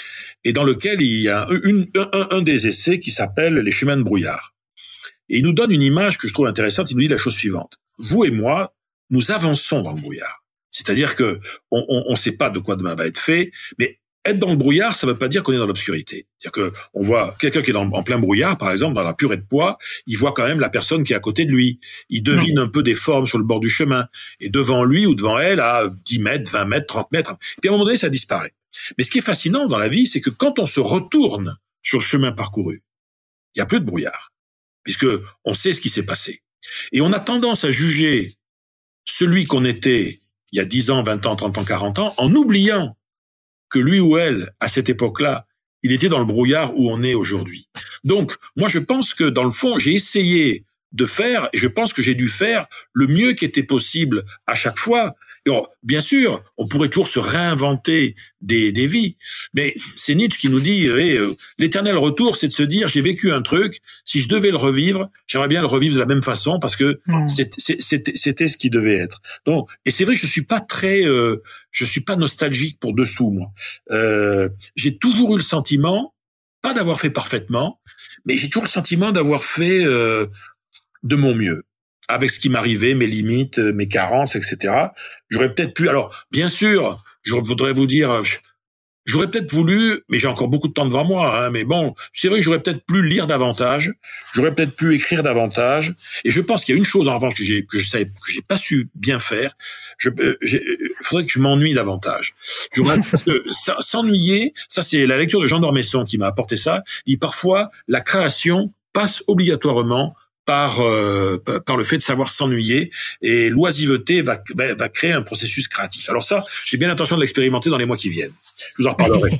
et dans lequel il y a une, un, un des essais qui s'appelle Les chemins de brouillard. Et il nous donne une image que je trouve intéressante, il nous dit la chose suivante. Vous et moi, nous avançons dans le brouillard. C'est-à-dire que on, on, on sait pas de quoi demain va être fait, mais être dans le brouillard, ça veut pas dire qu'on est dans l'obscurité. C'est-à-dire que on voit quelqu'un qui est dans, en plein brouillard, par exemple, dans la purée de pois, il voit quand même la personne qui est à côté de lui. Il devine un peu des formes sur le bord du chemin. Et devant lui ou devant elle, à dix mètres, vingt mètres, trente mètres. Puis à un moment donné, ça disparaît. Mais ce qui est fascinant dans la vie, c'est que quand on se retourne sur le chemin parcouru, il y a plus de brouillard, puisque on sait ce qui s'est passé. Et on a tendance à juger celui qu'on était il y a dix ans, vingt ans, trente ans, quarante ans, en oubliant que lui ou elle, à cette époque-là, il était dans le brouillard où on est aujourd'hui. Donc, moi, je pense que, dans le fond, j'ai essayé de faire, et je pense que j'ai dû faire le mieux qui était possible à chaque fois. Alors, bien sûr, on pourrait toujours se réinventer des, des vies, mais c'est Nietzsche qui nous dit hey, euh, l'éternel retour, c'est de se dire j'ai vécu un truc, si je devais le revivre, j'aimerais bien le revivre de la même façon parce que mmh. c'était, c'était, c'était ce qui devait être. Donc, et c'est vrai que je suis pas très, euh, je suis pas nostalgique pour dessous moi. Euh, j'ai toujours eu le sentiment, pas d'avoir fait parfaitement, mais j'ai toujours le sentiment d'avoir fait euh, de mon mieux. Avec ce qui m'arrivait, mes limites, mes carences, et cetera. J'aurais peut-être pu... Alors, bien sûr, je voudrais vous dire... J'aurais peut-être voulu, mais j'ai encore beaucoup de temps devant moi, hein, mais bon, c'est vrai que j'aurais peut-être pu lire davantage, j'aurais peut-être pu écrire davantage, et je pense qu'il y a une chose, en revanche, que j'ai, que je savais, que j'ai pas su bien faire, je, euh, il faudrait que je m'ennuie davantage. J'aurais, parce que ça, s'ennuyer, ça c'est la lecture de Jean d'Ormesson qui m'a apporté ça, il dit parfois, la création passe obligatoirement par euh, par le fait de savoir s'ennuyer, et l'oisiveté va va créer un processus créatif. Alors ça, j'ai bien l'intention de l'expérimenter dans les mois qui viennent. Je vous en reparlerai.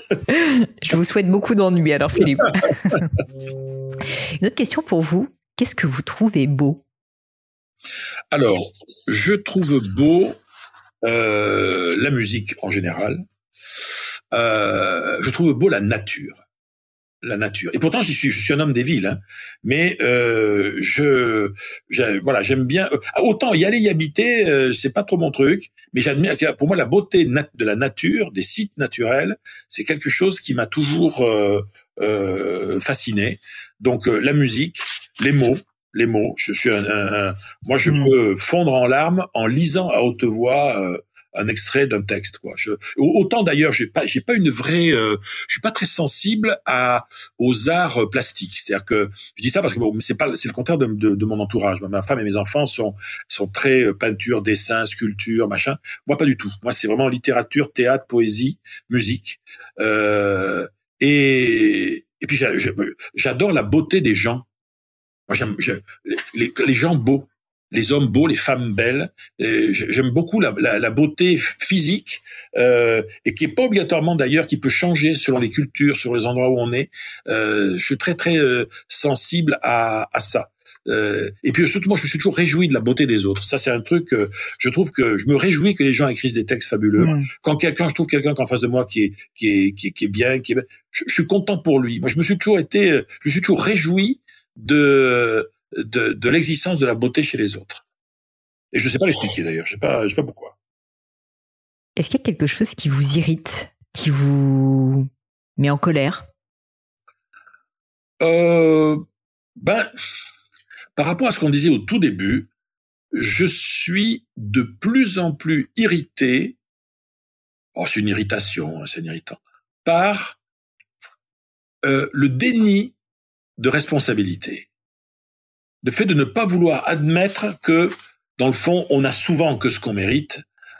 Je vous souhaite beaucoup d'ennuis alors, Philippe. Une autre question pour vous, qu'est-ce que vous trouvez beau ? Alors, je trouve beau euh, la musique en général. Euh, je trouve beau la nature. La nature. Et pourtant, je suis, je suis un homme des villes, hein. Mais euh, je, je, voilà, j'aime bien. Euh, autant y aller y habiter, euh, c'est pas trop mon truc. Mais j'admire. Pour moi, la beauté nat- de la nature, des sites naturels, c'est quelque chose qui m'a toujours euh, euh, fasciné. Donc, euh, la musique, les mots, les mots. Je suis un, un, un moi, je mmh. peux fondre en larmes en lisant à haute voix. Euh, un extrait d'un texte, quoi. Je, autant d'ailleurs, j'ai pas, j'ai pas une vraie, euh, je suis pas très sensible à aux arts plastiques. C'est-à-dire que je dis ça parce que bon, c'est pas, c'est le contraire de, de, de mon entourage. Ma femme et mes enfants sont sont très euh, peinture, dessin, sculpture, machin. Moi, pas du tout. Moi, c'est vraiment littérature, théâtre, poésie, musique. Euh, et et puis j'adore la beauté des gens. Moi, j'aime, j'aime les, les gens beaux. Les hommes beaux, les femmes belles. Et j'aime beaucoup la, la, la beauté physique, euh, et qui est pas obligatoirement d'ailleurs, qui peut changer selon les cultures, selon les endroits où on est. Euh, je suis très très euh, sensible à, à ça. Euh, et puis surtout, moi, je me suis toujours réjoui de la beauté des autres. Ça, c'est un truc. Euh, je trouve que je me réjouis que les gens écrivent des textes fabuleux. Mmh. Quand quelqu'un, je trouve quelqu'un qu'en face de moi qui est qui est qui est, qui est bien, qui est, je, je suis content pour lui. Moi, je me suis toujours été, je me suis toujours réjoui de De, de l'existence de la beauté chez les autres. Et je ne sais pas l'expliquer d'ailleurs, je ne sais pas, je sais pas pourquoi. Est-ce qu'il y a quelque chose qui vous irrite, qui vous met en colère ? euh, Ben, par rapport à ce qu'on disait au tout début, je suis de plus en plus irrité, oh, c'est une irritation, hein, c'est une irritant, par euh, le déni de responsabilité. Le fait de ne pas vouloir admettre que, dans le fond, on a souvent que ce qu'on mérite.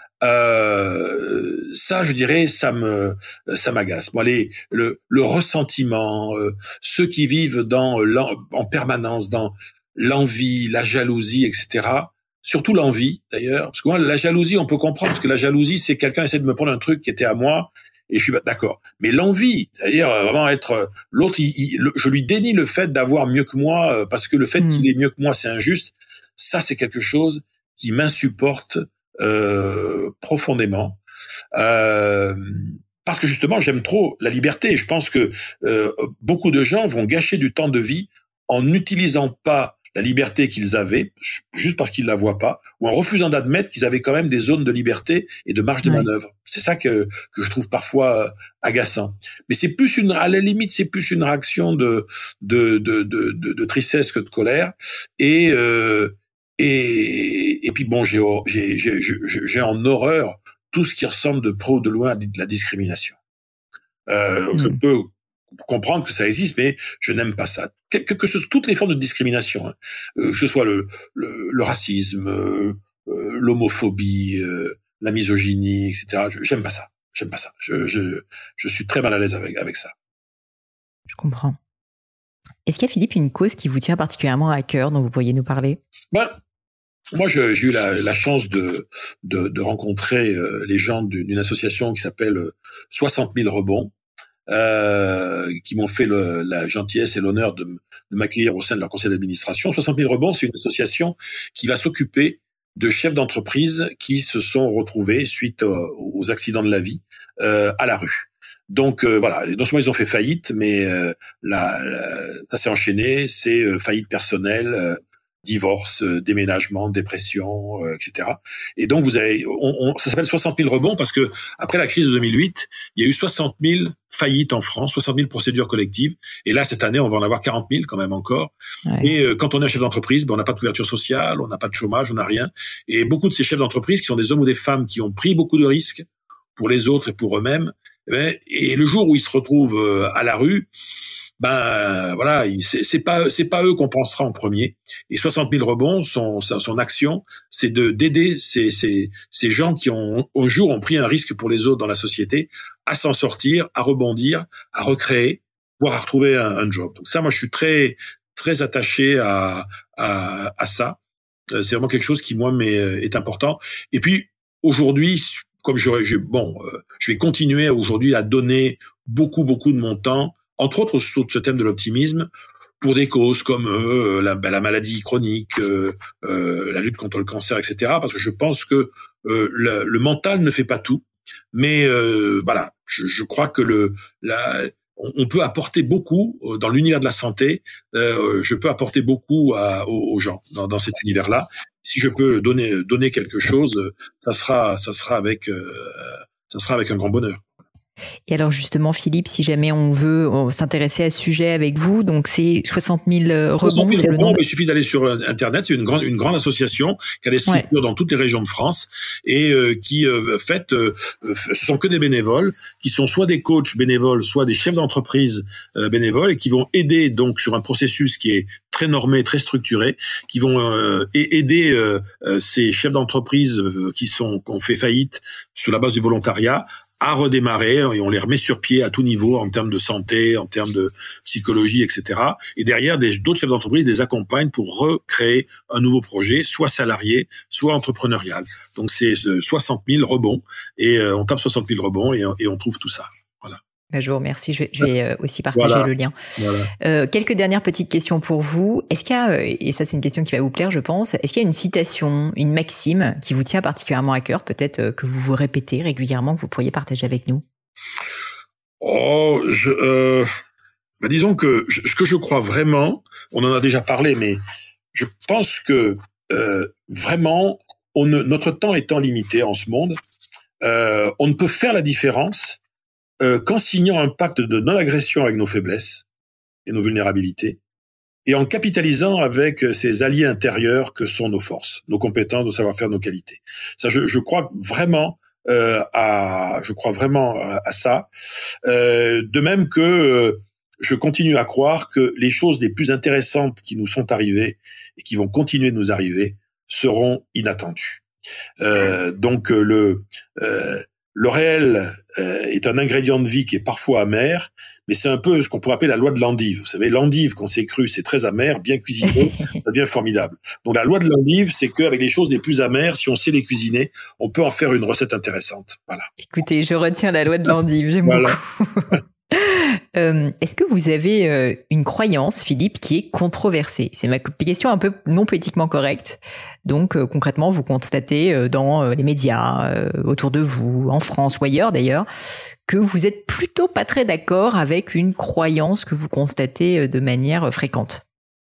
Euh, ça, je dirais, ça me, ça m'agace. Moi, les, le, le ressentiment, euh, ceux qui vivent dans en permanence dans l'envie, la jalousie, et cetera. Surtout l'envie, d'ailleurs, parce que moi, la jalousie, on peut comprendre, parce que la jalousie, c'est quelqu'un essaie de me prendre un truc qui était à moi, et je suis d'accord. Mais l'envie, c'est-à-dire vraiment être l'autre, il, il, le, je lui dénie le fait d'avoir mieux que moi, parce que le fait mmh. qu'il ait mieux que moi, c'est injuste. Ça, c'est quelque chose qui m'insupporte euh, profondément. Euh, parce que justement, j'aime trop la liberté. Je pense que euh, beaucoup de gens vont gâcher du temps de vie en n'utilisant pas la liberté qu'ils avaient, juste parce qu'ils la voient pas, ou en refusant d'admettre qu'ils avaient quand même des zones de liberté et de marge de ouais. manœuvre. C'est ça que que je trouve parfois euh, agaçant. Mais c'est plus une, à la limite, c'est plus une réaction de de de de, de, de tristesse que de colère. Et euh, et et puis bon, j'ai j'ai j'ai j'ai en horreur tout ce qui ressemble de près ou de loin à de la discrimination. Euh, mmh. Je peux comprendre que ça existe, mais je n'aime pas ça. Que, que, que ce soit toutes les formes de discrimination, hein, euh, que ce soit le, le, le racisme, euh, euh, l'homophobie, euh, la misogynie, et cetera. Je, j'aime pas ça. J'aime pas ça. Je, je, je suis très mal à l'aise avec, avec ça. Je comprends. Est-ce qu'il y a, Philippe, une cause qui vous tient particulièrement à cœur, dont vous pourriez nous parler? Ben, moi, je, j'ai eu la, la chance de, de, de rencontrer euh, les gens d'une, d'une association qui s'appelle soixante mille rebonds. Euh, qui m'ont fait le, la gentillesse et l'honneur de, de m'accueillir au sein de leur conseil d'administration. soixante mille rebonds, c'est une association qui va s'occuper de chefs d'entreprise qui se sont retrouvés suite aux, aux accidents de la vie euh, à la rue. Donc euh, voilà, non seulement ils ont fait faillite, mais euh, la, la, ça s'est enchaîné, c'est euh, faillite personnelle, euh, divorce, euh, déménagement, dépression, euh, et cetera. Et donc vous avez, on, on, ça s'appelle soixante mille rebonds parce que après la crise de deux mille huit, il y a eu soixante mille faillites en France, soixante mille procédures collectives. Et là, cette année, on va en avoir quarante mille quand même encore. Ouais. Et euh, quand on est chef d'entreprise, ben, on n'a pas de couverture sociale, on n'a pas de chômage, on n'a rien. Et beaucoup de ces chefs d'entreprise, qui sont des hommes ou des femmes qui ont pris beaucoup de risques pour les autres et pour eux-mêmes, eh, et le jour où ils se retrouvent euh, à la rue, ben voilà, c'est, c'est pas c'est pas eux qu'on pensera en premier. Et soixante mille rebonds, son son action, c'est de d'aider ces ces ces gens qui ont un jour ont pris un risque pour les autres dans la société à s'en sortir, à rebondir, à recréer, voire à retrouver un, un job. Donc ça, moi, je suis très très attaché à à à ça. C'est vraiment quelque chose qui moi m'est est important. Et puis aujourd'hui, comme je, je bon, je vais continuer aujourd'hui à donner beaucoup beaucoup de mon temps, entre autres sur ce thème de l'optimisme, pour des causes comme euh, la, la maladie chronique, euh, euh, la lutte contre le cancer, et cetera. Parce que je pense que euh, le, le mental ne fait pas tout, mais euh, voilà, je, je crois que le, la, on, on peut apporter beaucoup dans l'univers de la santé. Euh, je peux apporter beaucoup à, aux, aux gens dans, dans cet univers-là. Si je peux donner donner quelque chose, ça sera ça sera avec euh, ça sera avec un grand bonheur. Et alors justement, Philippe, si jamais on veut s'intéresser à ce sujet avec vous, donc c'est soixante mille rebonds. soixante mille rebonds, il suffit d'aller sur Internet. C'est une grande, une grande association qui a des structures ouais. dans toutes les régions de France et euh, qui, euh, fait, euh, ce sont que des bénévoles qui sont soit des coachs bénévoles, soit des chefs d'entreprise euh, bénévoles et qui vont aider donc sur un processus qui est très normé, très structuré, qui vont euh, aider euh, ces chefs d'entreprise euh, qui sont qui ont fait faillite sur la base du volontariat à redémarrer, et on les remet sur pied à tout niveau en termes de santé, en termes de psychologie, et cetera. Et derrière, des, d'autres chefs d'entreprise les accompagnent pour recréer un nouveau projet, soit salarié, soit entrepreneurial. Donc c'est soixante mille rebonds, et euh, on tape soixante mille rebonds et, et on trouve tout ça. Voilà. Je vous remercie. Je vais, je vais aussi partager voilà. le lien. Voilà. Euh, quelques dernières petites questions pour vous. Est-ce qu'il y a, et ça c'est une question qui va vous plaire, je pense, est-ce qu'il y a une citation, une maxime qui vous tient particulièrement à cœur, peut-être que vous vous répétez régulièrement, que vous pourriez partager avec nous? Oh, je, euh, bah disons que ce que je crois vraiment, on en a déjà parlé, mais je pense que euh, vraiment, on ne, notre temps étant limité en ce monde, euh, on ne peut faire la différence Euh, qu'en signant un pacte de non-agression avec nos faiblesses et nos vulnérabilités, et en capitalisant avec ces alliés intérieurs que sont nos forces, nos compétences, nos savoir-faire, nos qualités. Ça, je, je crois vraiment euh, à, je crois vraiment à, à ça. Euh, de même que euh, je continue à croire que les choses les plus intéressantes qui nous sont arrivées et qui vont continuer de nous arriver seront inattendues. Euh, donc le euh, le réel euh, est un ingrédient de vie qui est parfois amer, mais c'est un peu ce qu'on pourrait appeler la loi de l'endive. Vous savez, l'endive, quand c'est cru, c'est très amer, bien cuisiné, ça devient formidable. Donc la loi de l'endive, c'est qu'avec les choses les plus amères, si on sait les cuisiner, on peut en faire une recette intéressante. Voilà. Écoutez, je retiens la loi de l'endive, j'aime voilà. beaucoup. Euh, est-ce que vous avez euh, une croyance, Philippe, qui est controversée? C'est ma question un peu non politiquement correcte. Donc, euh, concrètement, vous constatez euh, dans euh, les médias, euh, autour de vous, en France ou ailleurs d'ailleurs, que vous êtes plutôt pas très d'accord avec une croyance que vous constatez euh, de manière euh, fréquente.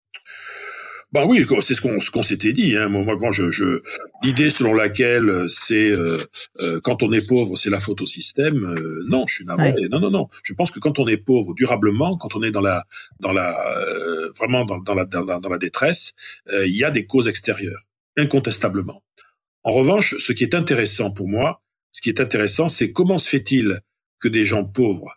Ben oui, c'est ce qu'on ce qu'on s'était dit. Hein. Moi, quand je, je l'idée selon laquelle c'est euh, euh, quand on est pauvre, c'est la faute au système. Euh, non, je suis navré. Ouais. Non, non, non. Je pense que quand on est pauvre durablement, quand on est dans la dans la euh, vraiment dans, dans la dans, dans la détresse, euh, il y a des causes extérieures, incontestablement. En revanche, ce qui est intéressant pour moi, ce qui est intéressant, c'est comment se fait-il que des gens pauvres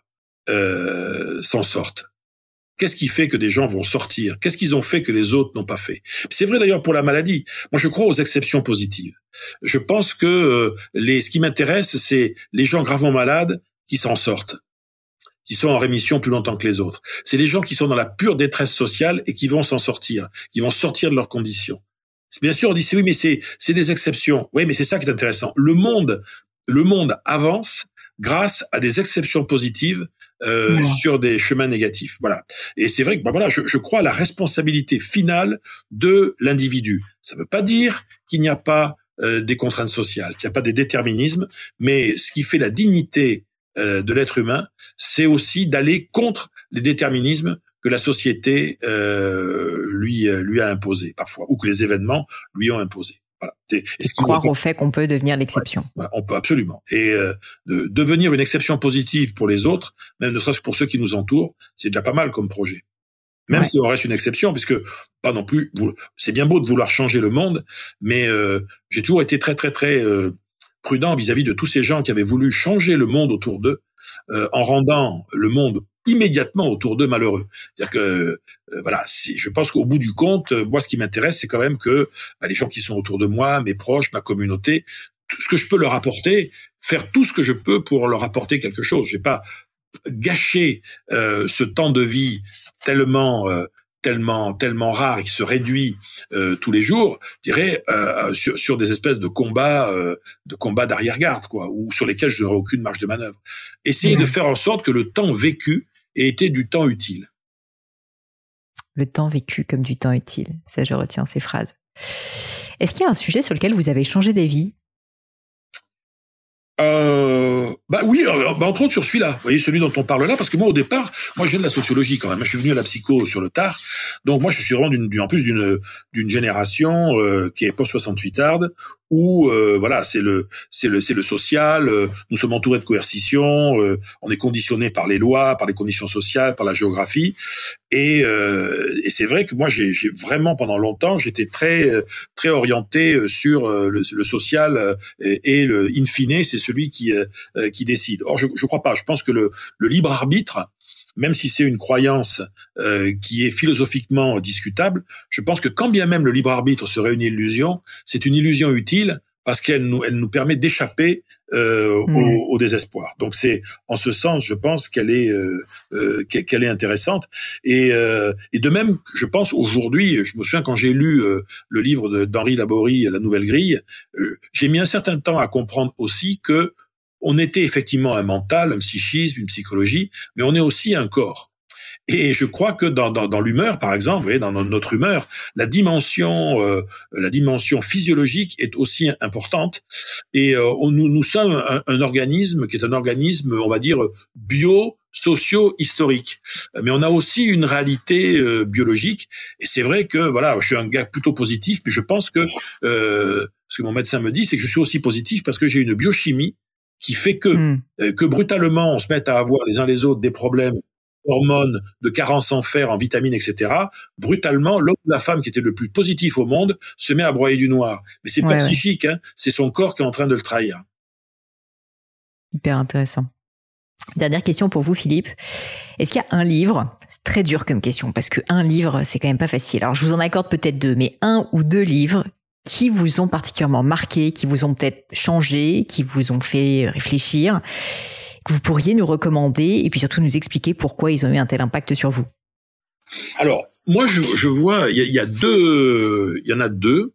euh, s'en sortent? Qu'est-ce qui fait que des gens vont sortir? Qu'est-ce qu'ils ont fait que les autres n'ont pas fait? C'est vrai d'ailleurs pour la maladie. Moi, je crois aux exceptions positives. Je pense que euh, les, ce qui m'intéresse, c'est les gens gravement malades qui s'en sortent, qui sont en rémission plus longtemps que les autres. C'est les gens qui sont dans la pure détresse sociale et qui vont s'en sortir, qui vont sortir de leurs conditions. Bien sûr, on dit oui, mais c'est c'est des exceptions. Oui, mais c'est ça qui est intéressant. Le monde, le monde avance grâce à des exceptions positives. Euh, ouais. Sur des chemins négatifs, voilà. Et c'est vrai que bah voilà, je, je crois à la responsabilité finale de l'individu. Ça ne veut pas dire qu'il n'y a pas euh, des contraintes sociales, qu'il n'y a pas des déterminismes, mais ce qui fait la dignité euh, de l'être humain, c'est aussi d'aller contre les déterminismes que la société euh, lui lui a imposés parfois, ou que les événements lui ont imposés. Voilà. Et croire au fait qu'on peut devenir l'exception. Ouais, on peut absolument. Et euh, de devenir une exception positive pour les autres, même ne serait-ce que pour ceux qui nous entourent, c'est déjà pas mal comme projet. Même ouais. si on reste une exception, puisque pas non plus. C'est bien beau de vouloir changer le monde, mais euh, j'ai toujours été très très très euh, prudent vis-à-vis de tous ces gens qui avaient voulu changer le monde autour d'eux, euh, en rendant le monde immédiatement autour d'eux malheureux. C'est-à-dire que euh, voilà, si, je pense qu'au bout du compte, euh, moi ce qui m'intéresse, c'est quand même que bah, les gens qui sont autour de moi, mes proches, ma communauté, tout ce que je peux leur apporter, faire tout ce que je peux pour leur apporter quelque chose. Je vais pas gâcher euh, ce temps de vie tellement euh, tellement tellement rare et qui se réduit euh, tous les jours, je dirais euh, sur, sur des espèces de combats euh, de combats d'arrière-garde quoi, ou sur lesquels je n'aurai aucune marge de manœuvre. Essayer mmh. de faire en sorte que le temps vécu ait été du temps utile. Le temps vécu comme du temps utile, ça je retiens ces phrases. Est-ce qu'il y a un sujet sur lequel vous avez changé d'avis ? Euh, bah oui, bah entre autres sur celui-là, vous voyez, celui dont on parle là, parce que moi au départ, moi je viens de la sociologie quand même, je suis venu à la psycho sur le tard, donc moi je suis vraiment d'une, en plus d'une d'une génération euh, qui est post soixante-huitarde, où euh, voilà, c'est le c'est le c'est le social, euh, nous sommes entourés de coercition, euh, on est conditionné par les lois, par les conditions sociales, par la géographie, et, euh, et c'est vrai que moi j'ai, j'ai vraiment pendant longtemps j'étais très très orienté sur le, le social et, et le in fine c'est celui qui euh, qui décide. Or je je crois pas. Je pense que le le libre arbitre, même si c'est une croyance euh, qui est philosophiquement discutable, je pense que quand bien même le libre arbitre serait une illusion, c'est une illusion utile parce qu'elle nous elle nous permet d'échapper euh, mmh. au, au désespoir. Donc c'est en ce sens, je pense qu'elle est euh, euh, qu'elle est intéressante. Et, euh, et de même, je pense aujourd'hui, je me souviens quand j'ai lu euh, le livre de, d'Henri Laborie, La Nouvelle Grille, euh, j'ai mis un certain temps à comprendre aussi que on était effectivement un mental, un psychisme, une psychologie, mais on est aussi un corps. Et je crois que dans, dans, dans l'humeur, par exemple, vous voyez, dans notre humeur, la dimension, euh, la dimension physiologique est aussi importante. Et euh, on, nous, nous sommes un, un organisme qui est un organisme, on va dire, bio, socio-historique. Mais on a aussi une réalité euh, biologique. Et c'est vrai que, voilà, je suis un gars plutôt positif, mais je pense que euh, ce que mon médecin me dit, c'est que je suis aussi positif parce que j'ai une biochimie qui fait que, mmh. euh, que brutalement, on se mette à avoir les uns les autres des problèmes d'hormones, de carences en fer, en vitamines, et cetera, brutalement, l'homme ou la femme qui était le plus positif au monde se met à broyer du noir. Mais c'est pas ouais, psychique, ouais. hein, c'est son corps qui est en train de le trahir. Hyper intéressant. Dernière question pour vous, Philippe. Est-ce qu'il y a un livre, c'est très dur comme question, parce que un livre, c'est quand même pas facile. Alors, je vous en accorde peut-être deux, mais un ou deux livres qui vous ont particulièrement marqué, qui vous ont peut-être changé, qui vous ont fait réfléchir, que vous pourriez nous recommander et puis surtout nous expliquer pourquoi ils ont eu un tel impact sur vous. Alors, moi, je, je vois, il y, y a deux, il y en a deux.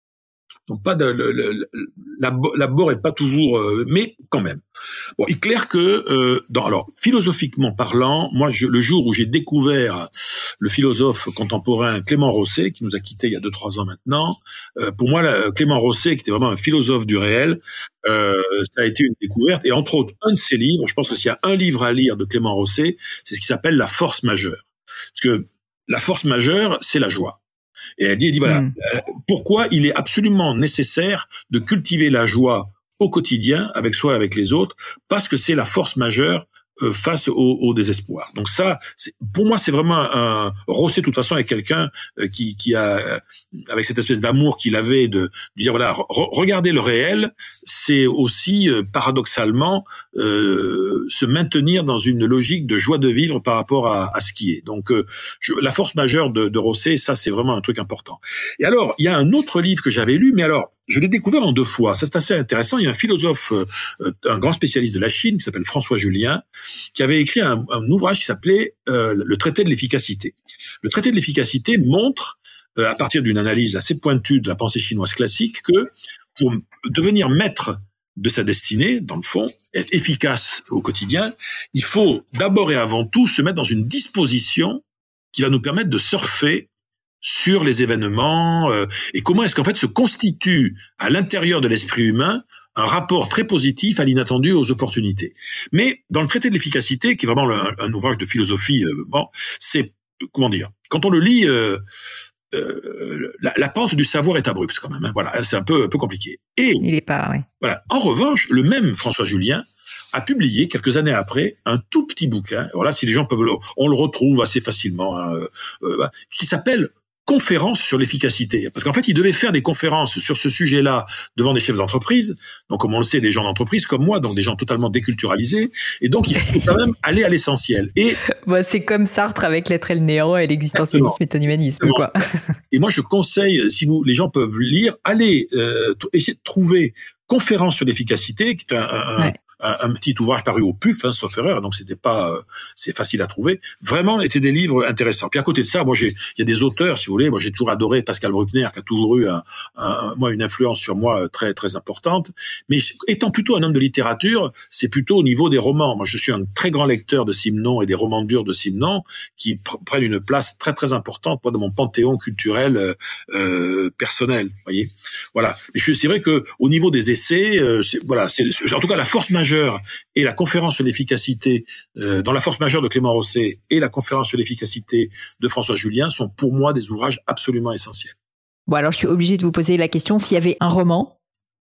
Donc pas de, le, le, l'abord est pas toujours, euh, mais quand même. Bon, il est clair que, euh, dans, alors philosophiquement parlant, moi, je, le jour où j'ai découvert le philosophe contemporain Clément Rosset, qui nous a quittés il y a deux trois ans maintenant, euh, pour moi, là, Clément Rosset, qui était vraiment un philosophe du réel, euh, ça a été une découverte. Et entre autres, un de ses livres, je pense que s'il y a un livre à lire de Clément Rosset, c'est ce qui s'appelle La force majeure, parce que la force majeure, c'est la joie. Et elle dit, elle dit voilà, mmh. euh, pourquoi il est absolument nécessaire de cultiver la joie au quotidien, avec soi et avec les autres, parce que c'est la force majeure euh, face au, au désespoir. Donc ça, c'est, pour moi, c'est vraiment un... Rosset, de toute façon, est quelqu'un euh, qui, qui a, euh, avec cette espèce d'amour qu'il avait de, de dire, voilà, re- regarder le réel, c'est aussi, euh, paradoxalement, euh, se maintenir dans une logique de joie de vivre par rapport à, à ce qui est. Donc, euh, je, la force majeure de, de Rosset, ça, c'est vraiment un truc important. Et alors, il y a un autre livre que j'avais lu, mais alors, je l'ai découvert en deux fois. C'est assez intéressant. Il y a un philosophe, euh, un grand spécialiste de la Chine, qui s'appelle François Julien, qui avait écrit un, un ouvrage qui s'appelait euh, Le traité de l'efficacité. Le traité de l'efficacité montre, euh, à partir d'une analyse assez pointue de la pensée chinoise classique, que pour devenir maître de sa destinée, dans le fond, être efficace au quotidien, il faut d'abord et avant tout se mettre dans une disposition qui va nous permettre de surfer sur les événements, euh, et comment est-ce qu'en fait se constitue à l'intérieur de l'esprit humain un rapport très positif à l'inattendu, aux opportunités. Mais dans le traité de l'efficacité, qui est vraiment un, un ouvrage de philosophie, euh, bon, c'est, comment dire, quand on le lit, euh, euh, la, la pente du savoir est abrupte quand même, hein, voilà, c'est un peu, un peu compliqué. Et, il est pas, oui. Voilà. En revanche, le même François Julien a publié, quelques années après, un tout petit bouquin, voilà, si les gens peuvent le, on le retrouve assez facilement, hein, euh, euh, qui s'appelle Conférences sur l'efficacité. Parce qu'en fait, il devait faire des conférences sur ce sujet-là devant des chefs d'entreprise. Donc, comme on le sait, des gens d'entreprise comme moi, donc des gens totalement déculturalisés. Et donc, il faut quand même aller à l'essentiel. Et bon, c'est comme Sartre avec l'être et le néant et l'existentialisme et ton humanisme, quoi. Et moi, je conseille, si vous, les gens peuvent lire, allez euh, t- essayer de trouver Conférences sur l'efficacité, qui est un, un, ouais. un, un petit ouvrage paru au P U F, hein, sauf erreur, donc c'était pas, euh, c'est facile à trouver. Vraiment, étaient des livres intéressants. Puis à côté de ça, moi, j'ai, il y a des auteurs, si vous voulez. Moi, j'ai toujours adoré Pascal Bruckner, qui a toujours eu un, un, moi une influence sur moi très très importante. Mais étant plutôt un homme de littérature, c'est plutôt au niveau des romans. Moi, je suis un très grand lecteur de Simenon et des romans durs de Simenon, qui pr- prennent une place très très importante, moi, dans mon panthéon culturel euh, euh, personnel. Vous voyez, voilà. Et je, c'est vrai que au niveau des essais, euh, c'est, voilà, c'est en tout cas la force majeure et la conférence sur l'efficacité, euh, dans la force majeure de Clément Rosset et la conférence sur l'efficacité de François Julien sont pour moi des ouvrages absolument essentiels. Bon, alors je suis obligé de vous poser la question, s'il y avait un roman.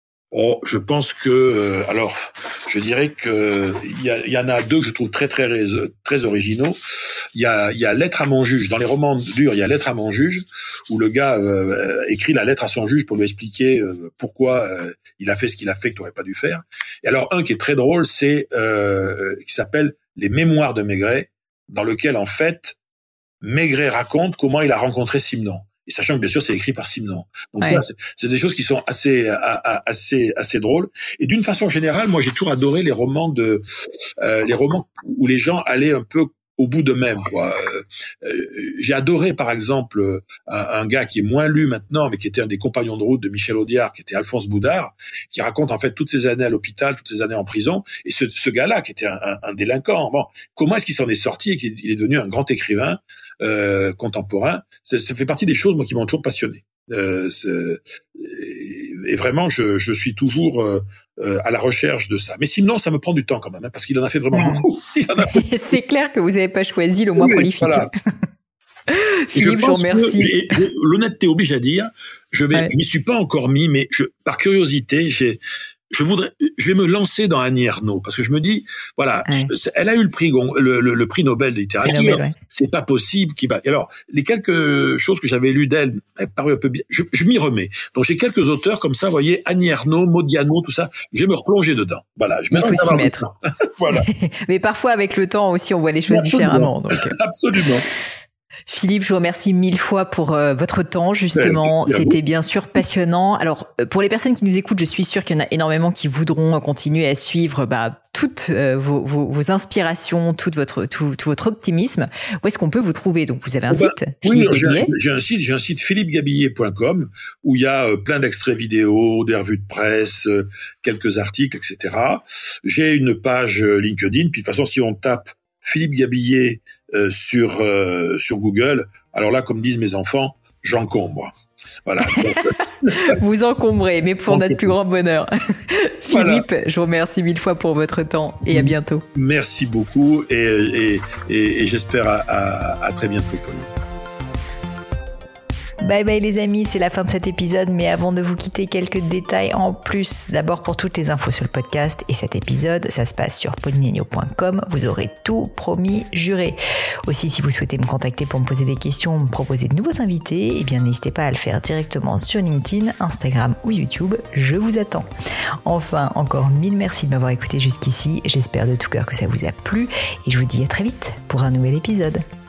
Oh, je pense que, euh, alors, je dirais que il y, y en a deux que je trouve très très très originaux. Il y a, il y a Lettre à mon juge. Dans les romans durs, il y a Lettre à mon juge, où le gars euh, écrit la lettre à son juge pour lui expliquer euh, pourquoi euh, il a fait ce qu'il a fait que tu n'aurais pas dû faire. Et alors un qui est très drôle, c'est euh, qui s'appelle Les Mémoires de Maigret, dans lequel en fait Maigret raconte comment il a rencontré Simenon. Et sachant que bien sûr c'est écrit par Simenon. Donc ouais. ça c'est, c'est des choses qui sont assez assez assez drôles. Et d'une façon générale, moi j'ai toujours adoré les romans de euh, les romans où les gens allaient un peu au bout d'eux-mêmes, quoi. Euh, euh, j'ai adoré, par exemple, un, un gars qui est moins lu maintenant, mais qui était un des compagnons de route de Michel Audiard, qui était Alphonse Boudard, qui raconte en fait toutes ses années à l'hôpital, toutes ses années en prison. Et ce, ce gars-là, qui était un, un, un délinquant, bon, comment est-ce qu'il s'en est sorti et qu'il est devenu un grand écrivain euh, contemporain? Ça, ça fait partie des choses, moi, qui m'ont toujours passionné. Euh, et vraiment, je, je suis toujours euh, euh, à la recherche de ça. Mais sinon, ça me prend du temps quand même, hein, parce qu'il en a fait vraiment mmh. beaucoup. Il en a fait... C'est clair que vous n'avez pas choisi le moins oui, prolifique. Voilà. Philippe, je vous remercie. L'honnêteté oblige à dire, je vais, ouais. je m'y suis pas encore mis, mais je, par curiosité, j'ai, je voudrais, je vais me lancer dans Annie Ernaux parce que je me dis, voilà, ouais. elle a eu le prix, le, le, le prix Nobel de littérature. Nobel, ouais. C'est pas possible qu'il va. Et alors, les quelques choses que j'avais lues d'elle, elles paru un peu bien. Je, je m'y remets. Donc j'ai quelques auteurs comme ça, vous voyez, Annie Ernaux, Modiano, tout ça. Je vais me replonger dedans. Voilà. Je Il faut s'y mettre. Voilà. Mais parfois, avec le temps aussi, on voit les choses Absolument. différemment. Donc. Absolument. Philippe, je vous remercie mille fois pour euh, votre temps, justement. C'était bien sûr passionnant. Alors, pour les personnes qui nous écoutent, je suis sûre qu'il y en a énormément qui voudront continuer à suivre bah, toutes euh, vos, vos, vos inspirations, tout votre, tout, tout votre optimisme. Où est-ce qu'on peut vous trouver? Donc, vous avez un bah, site, oui, j'ai un, j'ai un site, j'ai un site philippe gabillet point com où il y a euh, plein d'extraits vidéo, des revues de presse, euh, quelques articles, et cetera. J'ai une page euh, LinkedIn. Puis de toute façon, si on tape Philippe Gabillet euh, sur euh, sur Google, alors là, comme disent mes enfants, j'encombre. Voilà. Vous encombrez, mais pour notre plus grand bonheur. Voilà. Philippe, je vous remercie mille fois pour votre temps et à bientôt. Merci beaucoup et, et, et, et j'espère à, à, à très bientôt. Bye bye les amis, c'est la fin de cet épisode, mais avant de vous quitter, quelques détails en plus. D'abord pour toutes les infos sur le podcast et cet épisode, ça se passe sur pauline agneau point com, vous aurez tout promis, juré. Aussi, si vous souhaitez me contacter pour me poser des questions, me proposer de nouveaux invités, eh bien n'hésitez pas à le faire directement sur LinkedIn, Instagram ou YouTube, je vous attends. Enfin, encore mille merci de m'avoir écouté jusqu'ici, j'espère de tout cœur que ça vous a plu et je vous dis à très vite pour un nouvel épisode.